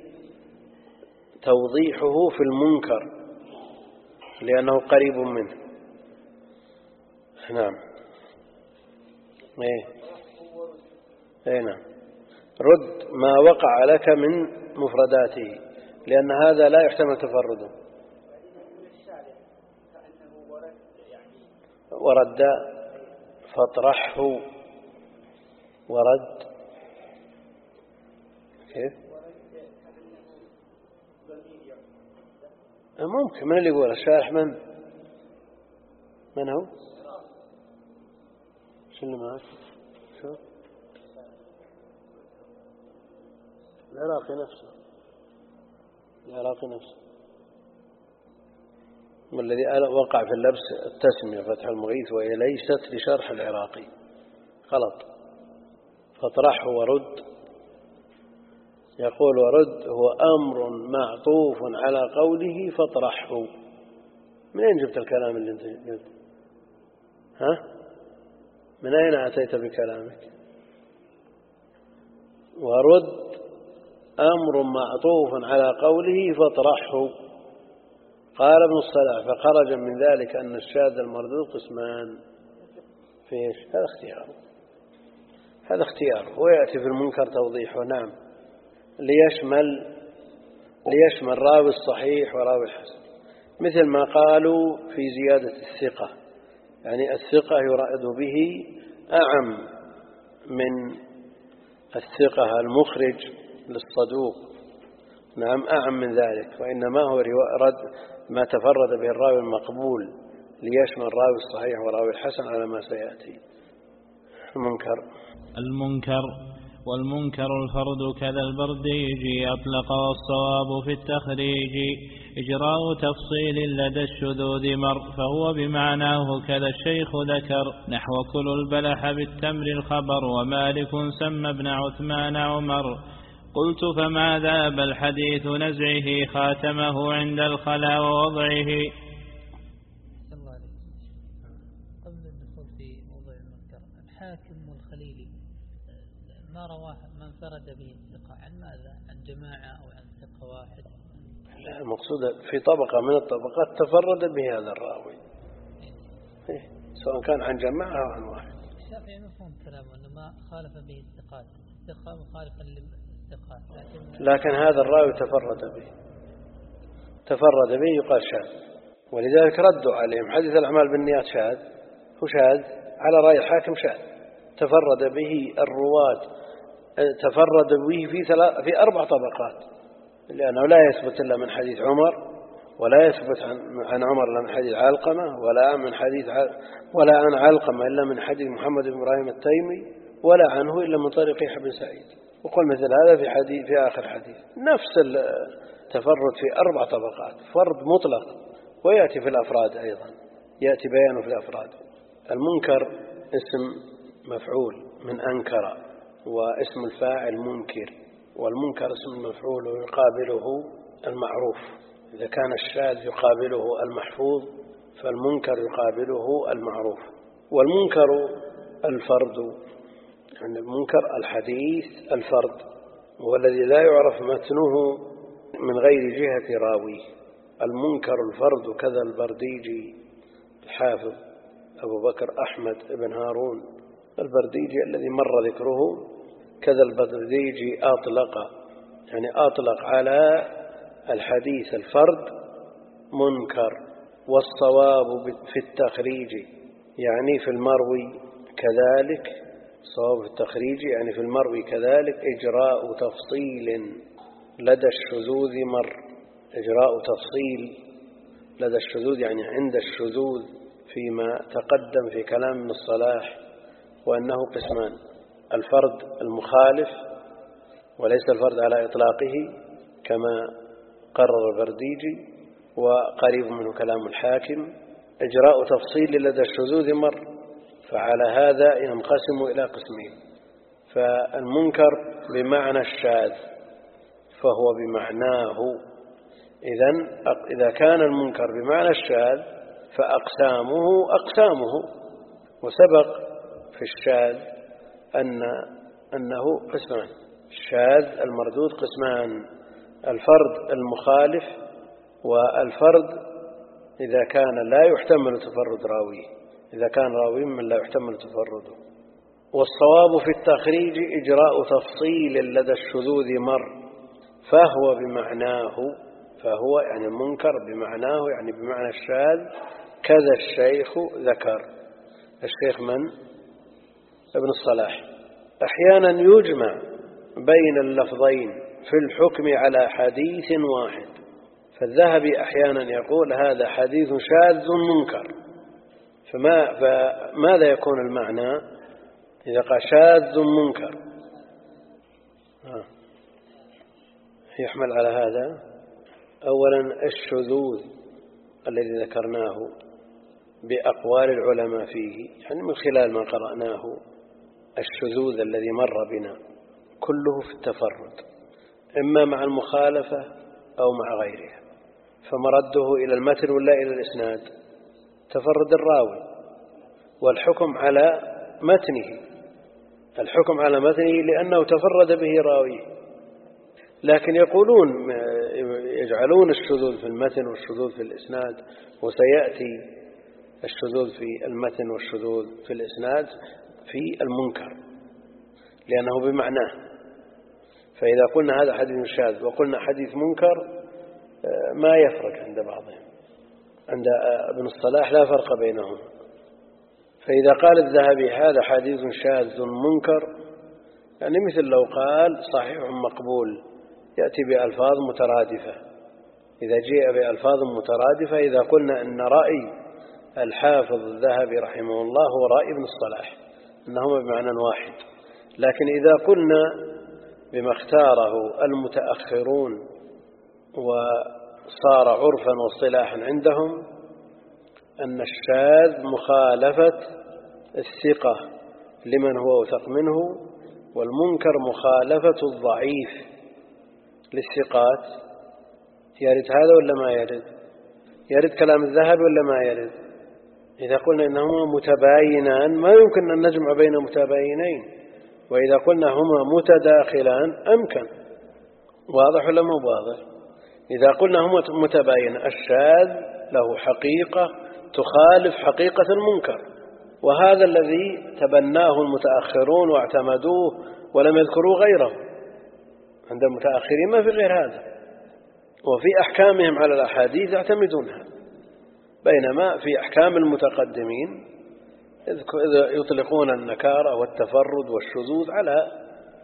توضيحه في المنكر لأنه قريب منه. نعم. نعم. رد ما وقع لك من مفرداته، لأن هذا لا يحتمل تفرده. ورد فاطرحه ورد كيف؟ ممكن. من اللي يقول الشارح؟ من هو؟ شو اللي معك؟ شو العراقي نفسه والذي وقع في اللبس التسمية فتح المغيث وهي ليست لشرح العراقي، غلط. فاطرحه ورد، يقول ورد هو أمر معطوف على قوله فاطرحه. من أين جبت الكلام اللي أنت قلت؟ من أين أتيت بكلامك؟ ورد أمر معطوف على قوله فاطرحه. قال ابن الصلاح فخرج من ذلك أن الشاذ المردود قسمان. فيش؟ هذا اختيار ويأتي في المنكر توضيحه. نعم، ليشمل راوي الصحيح وراوي الحسن، مثل ما قالوا في زيادة الثقة، يعني الثقة يراد به أعم من الثقة المخرج للصدوق. نعم، أعم من ذلك، وإنما هو رد ما تفرد به الراوي المقبول ليشمل راوي الصحيح وراوي الحسن على ما سيأتي. المنكر والمنكر الفرد كذا البرديجي أطلق، والصواب في التخريج إجراء تفصيل لدى الشذوذ مر، فهو بمعناه كذا الشيخ ذكر، نحو كل البلح بالتمر الخبر، ومالك سمى ابن عثمان عمر. قلت فما ذاب الحديث نزعه خاتمه عند الخلا ووضعه. قبل الدخول في موضوع المنكر، الحاكم والخليلي ما رواه من فرد به الثقة، عن ماذا؟ عن جماعة أو عن ثقة واحد؟ لا، المقصود في طبقة من الطبقات تفرد به هذا الراوي، سواء كان عن جماعة أو عن واحد. الشافعي مفهوم كلامه أنه ما خالف به الثقات، الثقة مخالفا للثقات، لكن هذا الراوي تفرد به يقال شاذ، ولذلك ردوا عليهم حديث الأعمال بالنيات شاذ، هو شاذ على رأي الحاكم شاذ. تفرد به الرواة، تفرد به في 4 طبقات، لأنه لا يثبت إلا من حديث عمر، ولا يثبت عن عمر إلا من حديث علقمة، ولا عن علقمة إلا من حديث محمد بن إبراهيم التيمي، ولا عنه إلا من طريق يحيى بن سعيد. وقل مثل هذا في آخر حديث. نفس التفرد في 4 طبقات، فرد مطلق، ويأتي في الأفراد أيضا، يأتي بيانه في الأفراد. المنكر اسم مفعول من أنكر، واسم الفاعل منكر، والمنكر اسم المفعول ويقابله المعروف. إذا كان الشاذ يقابله المحفوظ، فالمنكر يقابله المعروف. والمنكر الفرد، يعني المنكر الحديث الفرد، هو الذي لا يعرف متنه من غير جهة راويه. المنكر الفرد كذا البرديجي الحافظ أبو بكر أحمد بن هارون البرديجي الذي مر ذكره، كذا البرديجي أطلق على الحديث الفرد منكر. والصواب في التخريج يعني في المروي كذلك، صواب التخريج يعني في المروي كذلك إجراء تفصيل لدى الشذوذ مر. إجراء تفصيل لدى الشذوذ يعني عند الشذوذ، فيما تقدم في كلام ابن الصلاح، وأنه قسمان: الفرد المخالف، وليس الفرد على إطلاقه كما قرر البرديجي وقريب منه كلام الحاكم. إجراء تفصيل لدى الشذوذ مر، فعلى هذا ينقسم إلى قسمين: فالمنكر بمعنى الشاذ فهو بمعناه. إذا كان المنكر بمعنى الشاذ فأقسامه أقسامه. وسبق في الشاذ أنه قسمان: الشاذ المردود قسمان: الفرد المخالف، والفرد إذا كان لا يحتمل تفرد راويه، إذا كان راوي من لا يحتمل تفرده. والصواب في التخريج إجراء تفصيل لدى الشذوذ مر، فهو بمعناه، فهو يعني المنكر بمعناه يعني بمعنى الشاذ، كذا الشيخ ذكر. الشيخ من؟ ابن الصلاح. أحيانا يجمع بين اللفظين في الحكم على حديث واحد، فالذهبي أحيانا يقول هذا حديث شاذ منكر، فماذا يكون المعنى إذا قال شاذ منكر؟ يحمل على هذا أولا الشذوذ الذي ذكرناه بأقوال العلماء فيه، يعني من خلال ما قرأناه الشذوذ الذي مر بنا كله في التفرد، إما مع المخالفة أو مع غيرها، فمرده إلى المتن ولا إلى الإسناد؟ تفرد الراوي، والحكم على متنه، الحكم على متنه لأنه تفرد به راويه. لكن يقولون يجعلون الشذوذ في المتن والشذوذ في الإسناد، وسيأتي الشذوذ في المتن والشذوذ في الإسناد في المنكر لأنه بمعناه. فإذا قلنا هذا حديث شاذ وقلنا حديث منكر ما يفرق عند بعضهم، عند ابن الصلاح لا فرق بينهم. فإذا قال الذهبي هذا حديث شاذ منكر، يعني مثل لو قال صحيح مقبول، يأتي بألفاظ مترادفة. إذا جاء بألفاظ مترادفة، إذا قلنا أن رأي الحافظ الذهبي رحمه الله هو رأي ابن الصلاح أنهما بمعنى واحد. لكن إذا قلنا بما اختاره المتأخرون وصار عرفا واصطلاحا عندهم أن الشاذ مخالفة الثقة لمن هو أوثق منه، والمنكر مخالفة الضعيف للثقات، يرد هذا ولا ما يرد؟ يرد كلام الذهب ولا ما يرد؟ إذا قلنا إنهما متباينان ما يمكن أن نجمع بين متباينين، وإذا قلنا هما متداخلان أمكن. واضح ولا مو واضح؟ إذا قلنا هما متباين، الشاذ له حقيقة تخالف حقيقة المنكر، وهذا الذي تبناه المتأخرون واعتمدوه ولم يذكروا غيره. عند المتأخرين ما في غير هذا، وفي أحكامهم على الأحاديث يعتمدونها، بينما في أحكام المتقدمين يطلقون النكارة والتفرد والشذوذ على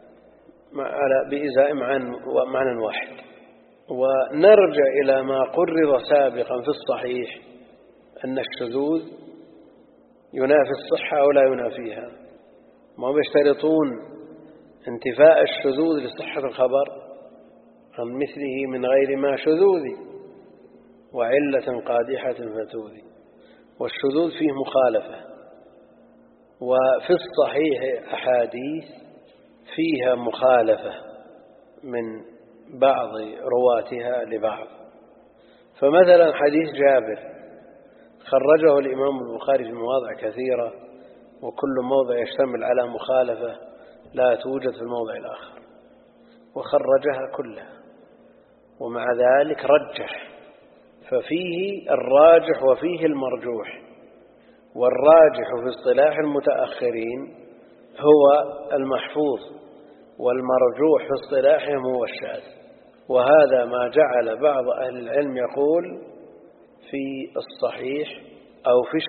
بإزاء معنى واحد. ونرجع إلى ما قرر سابقا في الصحيح أن الشذوذ ينافي الصحة أو لا ينافيها. ما يشترطون انتفاء الشذوذ لصحة الخبر عن مثله من غير ما شذوذ وعلة قادحة فتوذي، والشذوذ فيه مخالفة. وفي الصحيح أحاديث فيها مخالفة من بعض رواتها لبعض. فمثلا حديث جابر خرجه الإمام البخاري في مواضع كثيرة، وكل موضع يشتمل على مخالفة لا توجد في الموضع الآخر، وخرجها كلها، ومع ذلك رجح. ففيه الراجح وفيه المرجوح، والراجح في اصطلاح المتأخرين هو المحفوظ، والمرجوح في اصطلاحهم هو الشاذ. وهذا ما جعل بعض أهل العلم يقول في الصحيح أو في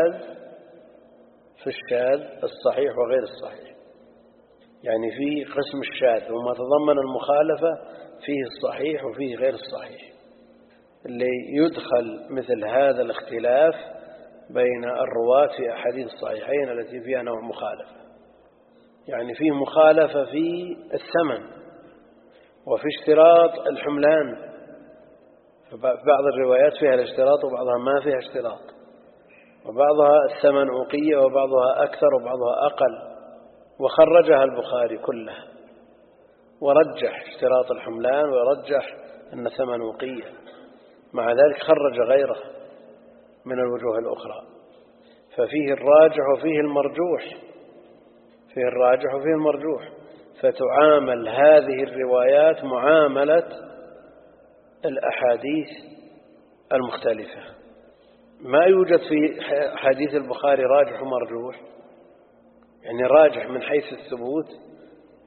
الشاذ الصحيح وغير الصحيح، يعني في قسم الشاذ وما تضمن المخالفة فيه الصحيح وفيه غير الصحيح، اللي يدخل مثل هذا الاختلاف بين الرواة في أحاديث الصحيحين التي فيها نوع مخالفة. يعني فيه مخالفة في الثمن وفي اشتراط الحملان، بعض الروايات فيها الاشتراط وبعضها ما فيها اشتراط، وبعضها الثمن أوقية وبعضها أكثر وبعضها أقل، وخرجها البخاري كلها ورجح اشتراط الحملان ورجح أن الثمن أوقية، مع ذلك خرج غيره من الوجوه الأخرى. ففيه الراجح وفيه المرجوح، فيه الراجح وفيه المرجوح، فتعامل هذه الروايات معاملة الأحاديث المختلفة. ما يوجد في حديث البخاري راجح ومرجوح، يعني راجح من حيث الثبوت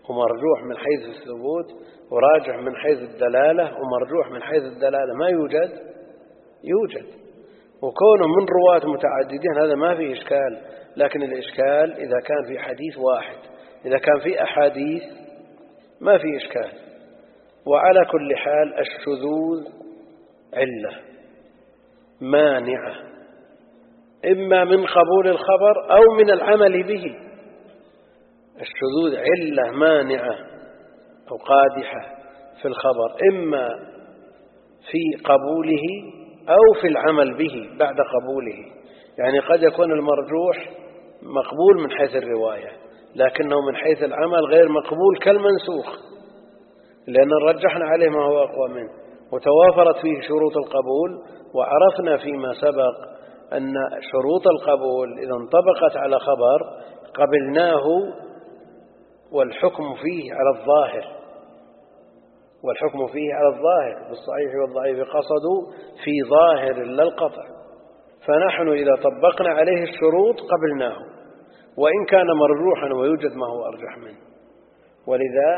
ومرجوح من حيث الثبوت وراجح من حيث الدلالة ومرجوح من حيث الدلالة ما يوجد. وكونه من رواة متعددين هذا ما فيه إشكال، لكن الإشكال إذا كان في حديث واحد. إذا كان في أحاديث ما في إشكال. وعلى كل حال الشذوذ علة مانعة إما من قبول الخبر أو من العمل به. الشذوذ علة مانعة أو قادحة في الخبر إما في قبوله أو في العمل به بعد قبوله. يعني قد يكون المرجوح مقبول من حيث الرواية لكنه من حيث العمل غير مقبول كالمنسوخ، لأن رجحنا عليه ما هو أقوى منه وتوافرت فيه شروط القبول. وعرفنا فيما سبق أن شروط القبول إذا انطبقت على خبر قبلناه والحكم فيه على الظاهر، بالصحيح والضعيف قصدوا في ظاهر لا القطع. فنحن إذا طبقنا عليه الشروط قبلناه وإن كان مرجوحا ويوجد ما هو أرجح منه. ولذا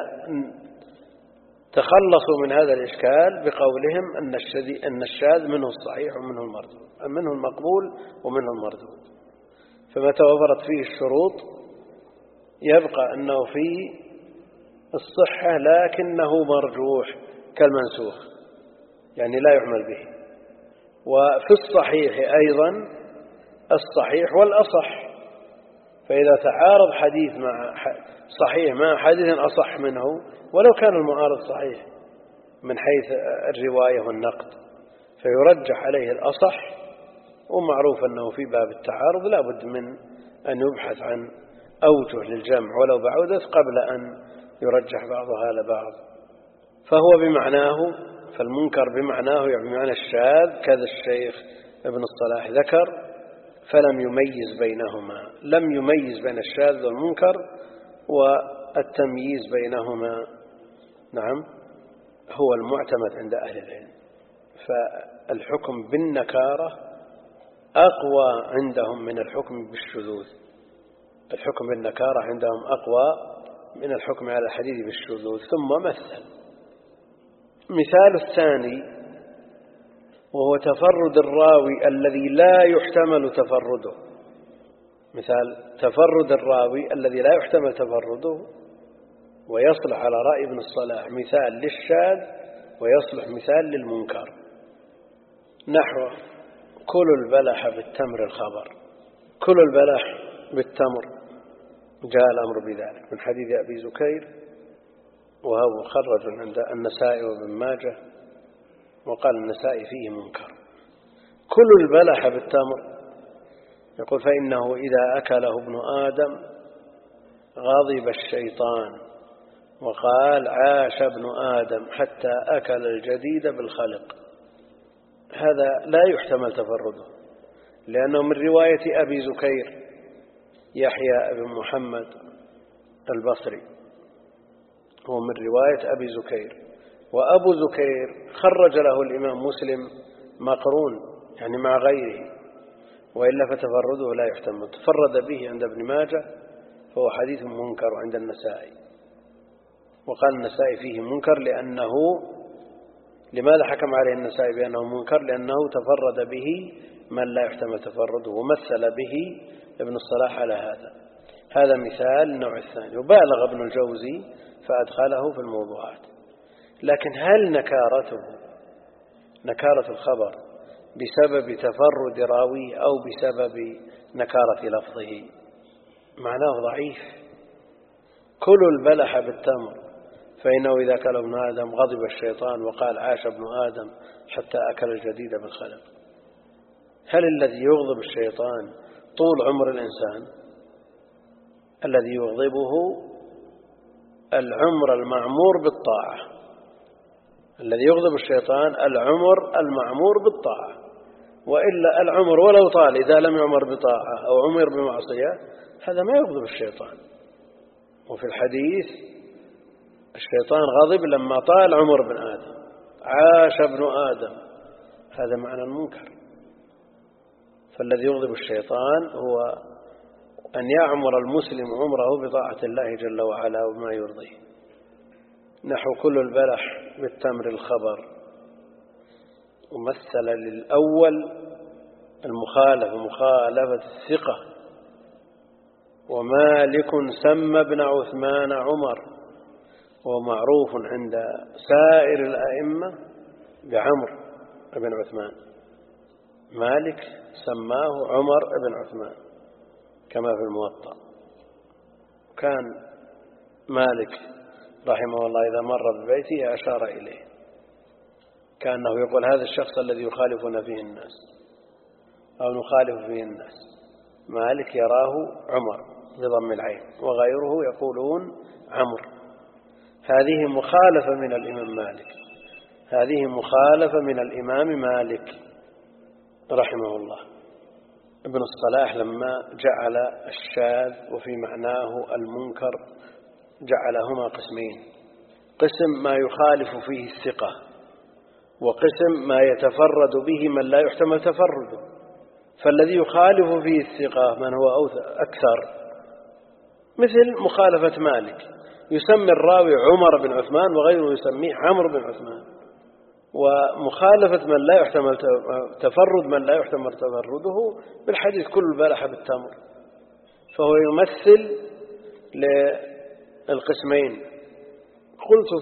تخلصوا من هذا الإشكال بقولهم أن الشاذ منه الصحيح ومنه المردود، منه المقبول ومنه المردود. فما توفرت فيه الشروط يبقى أنه في الصحة لكنه مرجوح كالمنسوخ، يعني لا يعمل به. وفي الصحيح أيضا الصحيح والأصح، فإذا تعارض حديث مع صحيح مع حديث أصح منه ولو كان المعارض صحيح من حيث الرواية والنقد فيرجح عليه الأصح. ومعروف أنه في باب التعارض لا بد من أن يبحث عن أوجه للجمع ولو بعودت قبل أن يرجح بعضها على بعض. فهو بمعناه، فالمنكر بمعناه يعني بمعنى الشاذ، كذا الشيخ ابن الصلاح ذكر فلم يميز بينهما، لم يميز بين الشاذ والمنكر، والتمييز بينهما نعم هو المعتمد عند أهل العلم. فالحكم بالنكارة أقوى عندهم من الحكم بالشذوذ. الحكم بالنكارة عندهم أقوى من الحكم على الحديث بالشذوذ. ثم مثال الثاني وهو تفرد الراوي الذي لا يحتمل تفرده. مثال تفرد الراوي الذي لا يحتمل تفرده ويصلح على رأي ابن الصلاح مثال للشاذ ويصلح مثال للمنكر. نحو كلوا البلح بالتمر الخبر، كلوا البلح بالتمر جاء الأمر بذلك من حديث أبي زكير وهو مخرج عند النسائي وابن ماجه، وقال النسائي فيه منكر. كلوا البلح بالتمر يقول فإنه إذا أكله ابن آدم غضب الشيطان وقال عاش ابن آدم حتى أكل الجديد بالخلق. هذا لا يحتمل تفرده لأنه من رواية أبي زكير يحيى بن محمد البصري، هو من رواية أبي زكير. وأبو زكير خرج له الإمام مسلم مقرون يعني مع غيره، وإلا فتفرده لا يحتمل. تفرد به عند ابن ماجه فهو حديث منكر عند النسائي. وقال النسائي فيه منكر لأنه لماذا حكم عليه النسائي بأنه منكر؟ لأنه تفرد به من لا يحتمل تفرده ومثل به ابن الصلاح على هذا مثال النوع الثاني. وبالغ ابن الجوزي فأدخله في الموضوعات. لكن هل نكارة الخبر بسبب تفرد راوي أو بسبب نكارة لفظه؟ معناه ضعيف. كلوا البلح بالتمر فإنه إذا أكل ابن آدم غضب الشيطان وقال عاش ابن آدم حتى أكل الجديد بالخلق. هل الذي يغضب الشيطان طول عمر الإنسان؟ الذي يغضبه العمر المعمور بالطاعة. الذي يغضب الشيطان العمر المعمور بالطاعة، وإلا العمر ولو طال إذا لم يعمر بطاعة أو عمر بمعصية هذا ما يغضب الشيطان. وفي الحديث الشيطان غضب لما طال عمر ابن آدم، عاش ابن آدم، هذا معنى المنكر. فالذي يغضب الشيطان هو أن يعمر المسلم عمره بطاعة الله جل وعلا وما يرضيه. نحو كل البلح بالتمر الخبر، ومثل للأول مخالفة الثقة. ومالك سمى ابن عثمان عمر، ومعروف عند سائر الأئمة بعمر بن عثمان. مالك سماه عمر بن عثمان كما في الموطأ. كان مالك رحمه الله إذا مر ببيته أشار إليه، كأنه يقول هذا الشخص الذي يخالفنا فيه الناس أو نخالف فيه الناس. مالك يراه عمر بضم العين، وغيره يقولون عمرو. هذه مخالفة من الإمام مالك، هذه مخالفة من الإمام مالك رحمه الله. ابن الصلاح لما جعل الشاذ وفي معناه المنكر جعلهما قسمين: قسم ما يخالف فيه الثقة، وقسم ما يتفرد به من لا يحتمل تفرده. فالذي يخالف فيه الثقة من هو أكثر، مثل مخالفة مالك، يسمي الراوي عمر بن عثمان وغيره يسميه عمرو بن عثمان. ومخالفة من لا يحتمل تفرد من لا يحتمل تفرده بالحديث كل البلح بالتمر، فهو يمثل للقسمين. قلت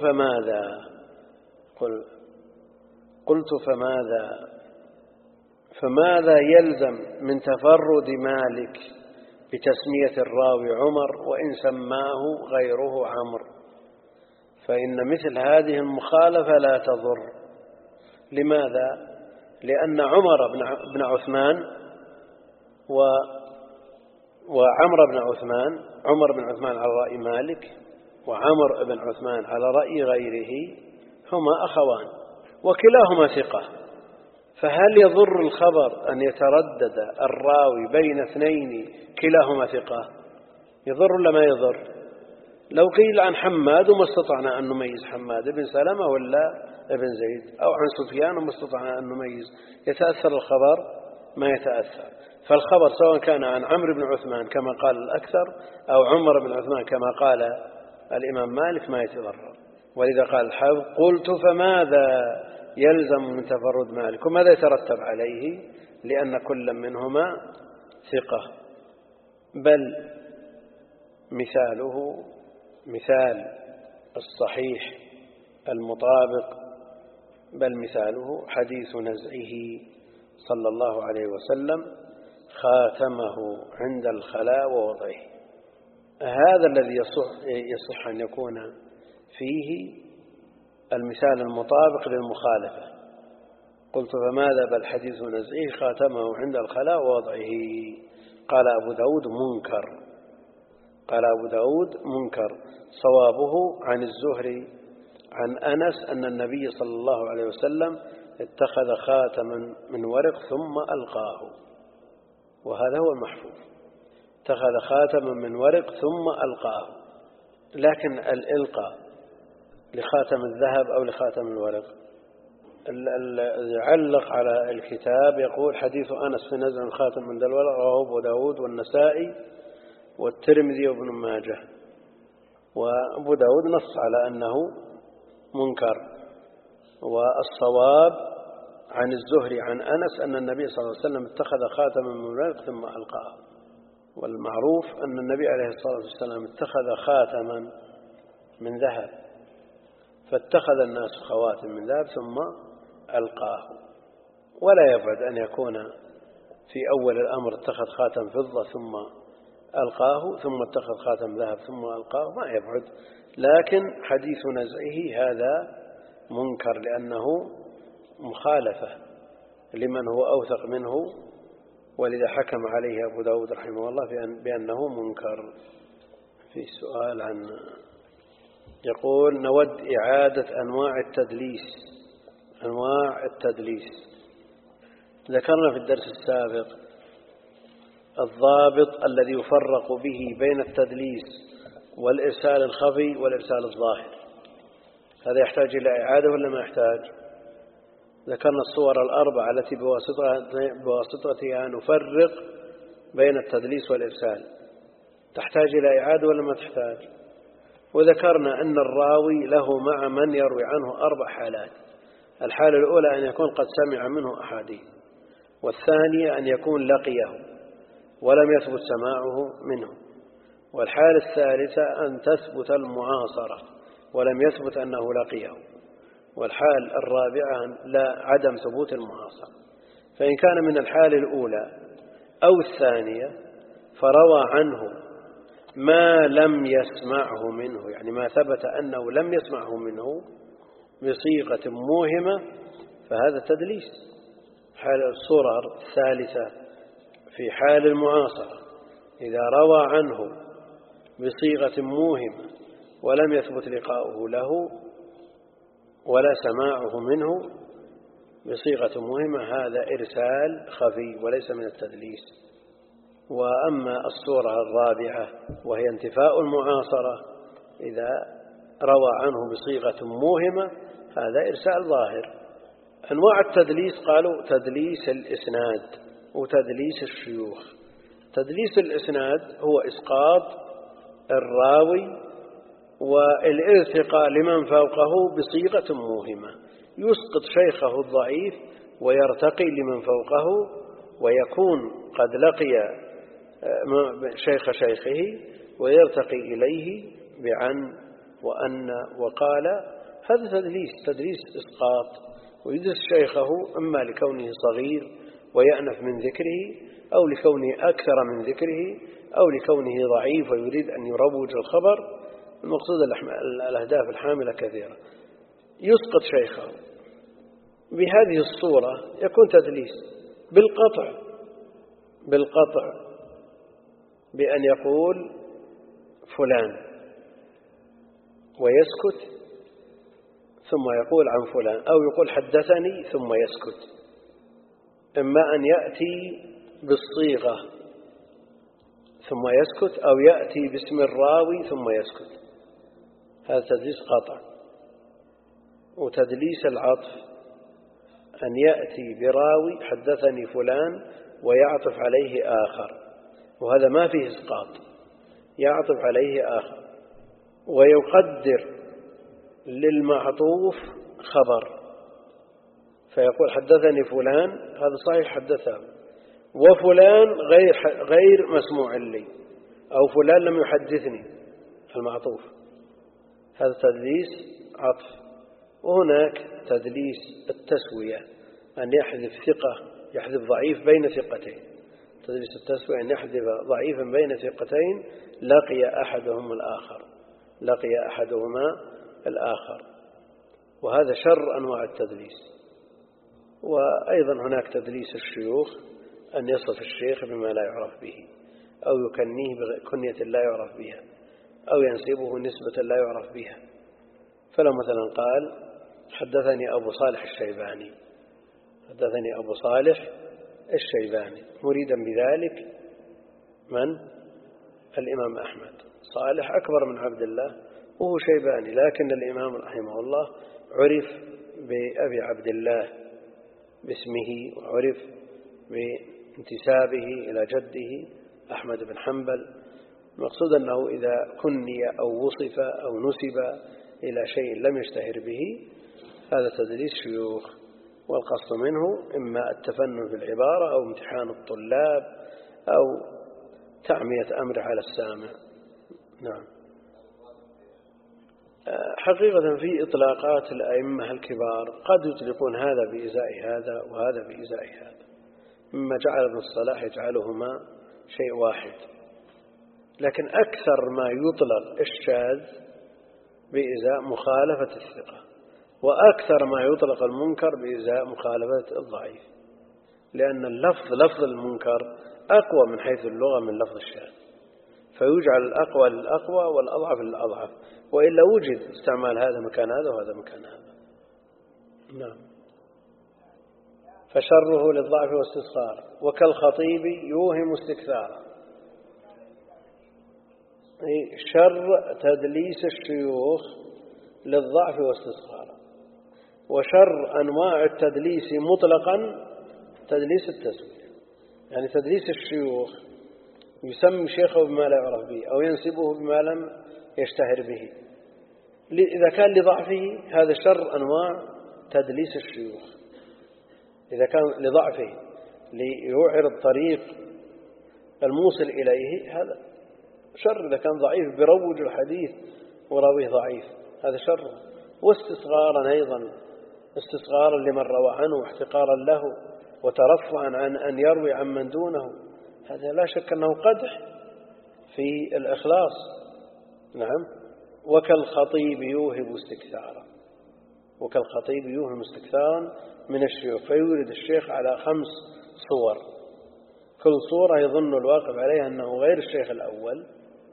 فماذا يلزم من تفرد مالك بتسمية الراوي عمر وإن سماه غيره عمرو؟ فإن مثل هذه المخالفة لا تضر. لماذا؟ لأن عمر بن عثمان وعمر بن عثمان، عمر بن عثمان على رأي مالك وعمر بن عثمان على رأي غيره، هما أخوان وكلاهما ثقة. فهل يضر الخبر أن يتردد الراوي بين اثنين كلاهما ثقة؟ يضر ولا ما يضر؟ لو قيل عن حماد وما استطعنا أن نميز حماد بن سلمة ولا ابن زيد، أو عن سفيان وما استطعنا أن نميز، يتأثر الخبر؟ ما يتأثر. فالخبر سواء كان عن عمرو بن عثمان كما قال الأكثر أو عمر بن عثمان كما قال الإمام مالك ما يتضرر. ولذا قال الحافظ: قلت فماذا يلزم من تفرد مالك وماذا يترتب عليه؟ لأن كل منهما ثقة. بل مثاله مثال الصحيح المطابق، بل مثاله حديث نزعه صلى الله عليه وسلم خاتمه عند الخلاء ووضعه. هذا الذي يصح أن يكون فيه المثال المطابق للمخالفة. قلت فماذا؟ بل حديث نزعه خاتمه عند الخلاء ووضعه. قال أبو داود منكر، قال أبو داود منكر. صوابه عن الزهري عن أنس أن النبي صلى الله عليه وسلم اتخذ خاتما من ورق ثم ألقاه، وهذا هو المحفوظ: اتخذ خاتما من ورق ثم ألقاه. لكن الإلقاء لخاتم الذهب أو لخاتم الورق، يعلق على الكتاب يقول: حديث أنس في نزع الخاتم من الورق رواه أبو داود والنسائي والترمذي وابن ماجه. وأبو داود نص على أنه منكر. والصواب عن الزهري عن أنس أن النبي صلى الله عليه وسلم اتخذ خاتما من ورق ثم ألقاه. والمعروف أن النبي عليه الصلاة والسلام اتخذ خاتما من ذهب، فاتخذ الناس خواتم من ذهب ثم ألقاه. ولا يبعد أن يكون في أول الأمر اتخذ خاتم فضة ثم ألقاه، ثم اتخذ خاتم ذهب ثم ألقاه، ما يبعد. لكن حديث نزعه هذا منكر لأنه مخالفة لمن هو أوثق منه، ولذا حكم عليه أبو داود رحمه الله بأنه منكر. في سؤال عن يقول: نود إعادة أنواع التدليس. ذكرنا في الدرس السابق الضابط الذي يفرق به بين التدليس والإرسال الخفي والإرسال الظاهر. هذا يحتاج إلى إعادة ولا ما يحتاج؟ ذكرنا الصور الأربعة التي بواسطتها نفرق بين التدليس والإرسال. تحتاج إلى إعادة ولا ما تحتاج؟ وذكرنا أن الراوي له مع من يروي عنه 4 حالات. الحالة الأولى أن يكون قد سمع منه أحاديث، والثانية أن يكون لقيه ولم يثبت سماعه منه، والحالة الثالثة أن تثبت المعاصرة ولم يثبت أنه لقيه، والحال الرابعة لا عدم ثبوت المعاصرة. فإن كان من الحالة الأولى أو الثانية فروى عنه ما لم يسمعه منه، يعني ما ثبت أنه لم يسمعه منه بصيغة موهمة، فهذا تدليس. حال الصورة الثالثة في حال المعاصرة إذا روى عنه بصيغة موهمة ولم يثبت لقاؤه له ولا سماعه منه بصيغة موهمة، هذا إرسال خفي وليس من التدليس. وأما الصورة الرابعة وهي انتفاء المعاصرة إذا روى عنه بصيغة موهمة، هذا إرسال ظاهر. أنواع التدليس قالوا تدليس الإسناد وتدليس الشيوخ. تدليس الإسناد هو إسقاط الراوي والارتقاء لمن فوقه بصيغة موهمة، يسقط شيخه الضعيف ويرتقي لمن فوقه، ويكون قد لقي شيخ شيخه ويرتقي إليه بعن وأن وقال. هذا تدليس إسقاط، ويدرس شيخه إما لكونه صغير ويأنف من ذكره، أو لكونه أكثر من ذكره، أو لكونه ضعيف ويريد أن يروج الخبر. المقصود الأهداف الحاملة كثيرة. يسقط شيخه بهذه الصورة يكون تدليس بالقطع بأن يقول فلان ويسكت ثم يقول عن فلان، أو يقول حدثني ثم يسكت. إما أن يأتي بالصيغة ثم يسكت، أو يأتي باسم الراوي ثم يسكت. هذا تدليس قطع. وتدليس العطف أن يأتي براوي حدثني فلان ويعطف عليه آخر، وهذا ما فيه إسقاط، يعطف عليه آخر ويقدر للمعطوف خبر، فيقول حدثني فلان، هذا صحيح حدثه، وفلان غير مسموع لي، أو فلان لم يحدثني المعطوف. هذا تدليس عطف. وهناك تدليس التسوية، أن يحذف ضعيف بين ثقتين. تدليس التسوية أن يحذف ضعيفا بين ثقتين لقي أحدهما الآخر، وهذا شر أنواع التدليس. وأيضا هناك تدليس الشيوخ، أن يصف الشيخ بما لا يعرف به، أو يكنيه بكنية لا يعرف بها، أو ينسبه نسبة لا يعرف بها. فلو مثلا قال حدثني أبو صالح الشيباني، مريدا بذلك من؟ الإمام أحمد. صالح أكبر من عبد الله وهو شيباني، لكن الإمام رحمه الله عرف بأبي عبد الله باسمه، وعرف بانتسابه إلى جده أحمد بن حنبل. المقصود أنه إذا كني أو وصف أو نسب إلى شيء لم يشتهر به، هذا تدليس شيوخ. والقصد منه إما التفنن في العبارة، أو امتحان الطلاب، أو تعمية أمر على السامع. نعم. حقيقة في إطلاقات الأئمة الكبار قد يطلقون هذا بإزاء هذا وهذا بإزاء هذا، مما جعل ابن الصلاح يجعلهما شيء واحد. لكن أكثر ما يطلق الشاذ بإزاء مخالفة الثقة، وأكثر ما يطلق المنكر بإزاء مخالفة الضعيف، لأن لفظ المنكر أقوى من حيث اللغة من لفظ الشاذ، فيجعل الأقوى للأقوى والأضعف للأضعف، وإلا وجد استعمال هذا مكان هذا وهذا مكان هذا. نعم. فشره للضعف والاستصغار، وكالخطيب يوهم استكثارا. شر تدليس الشيوخ للضعف والاستصغار. وشر أنواع التدليس مطلقا تدليس التسوية، يعني تدليس الشيوخ يسمي شيخه بما لا يعرف به أو ينسبه بما لم يشتهر به. إذا كان لضعفه هذا شر أنواع تدليس الشيوخ، إذا كان لضعفه ليعرض طريق الموصل إليه هذا شر. إذا كان ضعيف بروج الحديث وراويه ضعيف هذا شر. واستصغارا أيضا، استصغارا لمن روى عنه واحتقارا له وترفعا عن أن يروي عن من دونه، هذا لا شك أنه قدح في الإخلاص. نعم. وكالخطيب يوهب استكثارا، وكالخطيب يوهم استكثارا من الشيوخ، فيورد الشيخ على 5 صور، كل صورة يظن الواقف عليها أنه غير الشيخ الأول،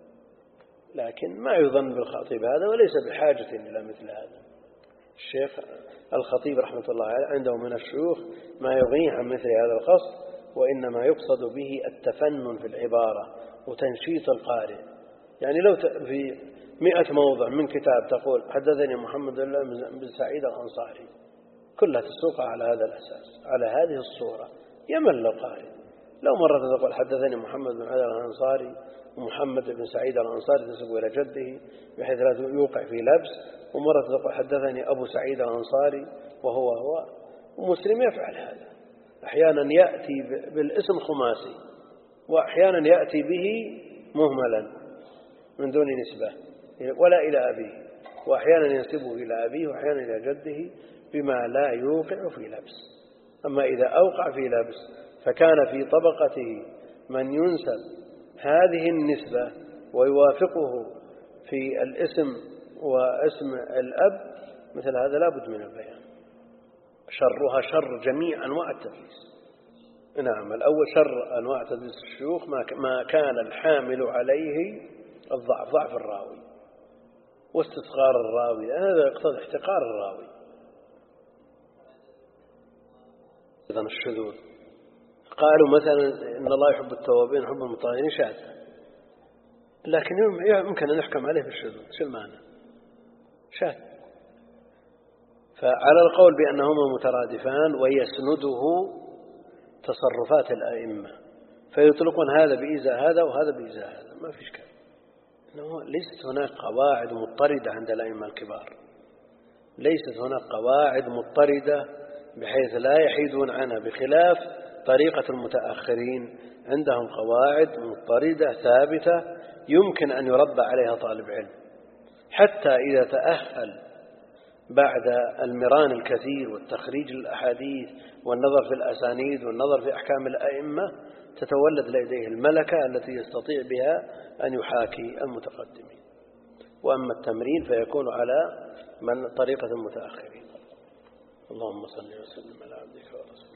لكن ما يظن بالخطيب هذا وليس بحاجة إلى مثل هذا. الشيخ الخطيب رحمة الله عليه عنده من الشيوخ ما يغنيه عن مثل هذا القصد، وإنما يقصد به التفنن في العبارة وتنشيط القارئ. يعني لو في 100 موضع من كتاب تقول حدثني محمد بن سعيد الأنصاري، كلها تسوق على هذا الأساس، على هذه الصورة، يمل القارئ. لو مرة تقول حدثني محمد بن عدي الأنصاري ومحمد بن سعيد الأنصاري تسوق إلى جده بحيث لا يوقع في لبس، ومرة تقول حدثني أبو سعيد الأنصاري وهو ومسلم يفعل هذا. أحيانا يأتي بالاسم خماسي، وأحيانا يأتي به مهملا من دون نسبة ولا إلى أبيه، وأحيانا ينسبه إلى أبيه وأحيانا إلى جده بما لا يوقع في لبس. أما إذا أوقع في لبس فكان في طبقته من ينسب هذه النسبة ويوافقه في الاسم واسم الأب، مثل هذا لا بد من البيان. شرها شر جميع أنواع التدليس. نعم. الأول شر أنواع تدليس الشيوخ ما كان الحامل عليه الضعف، ضعف الراوي واستصغار الراوي، هذا يقتضي احتقار الراوي. إذن الشذوذ قالوا مثلا إن الله يحب التوابين يحب المطهرين شاذ، لكن يمكن أن نحكم عليه بالشذوذ. شو المعنى؟ شاذ. فعلى القول بأنهما مترادفان ويسنده تصرفات الأئمة، فيطلقون هذا بإزاء هذا وهذا بإزاء هذا، ما في إشكال. ليست هناك قواعد مضطردة عند الأئمة الكبار، ليست هناك قواعد مضطردة بحيث لا يحيدون عنها، بخلاف طريقة المتأخرين عندهم قواعد مضطردة ثابتة يمكن أن يربى عليها طالب علم، حتى إذا تأهل بعد المران الكثير والتخريج للأحاديث والنظر في الأسانيد والنظر في أحكام الأئمة تتولد لديه الملكة التي يستطيع بها أن يحاكي المتقدمين. وأما التمرين فيكون على من طريقة المتأخرين. اللهم صل وسلم على عبدك ورسولك.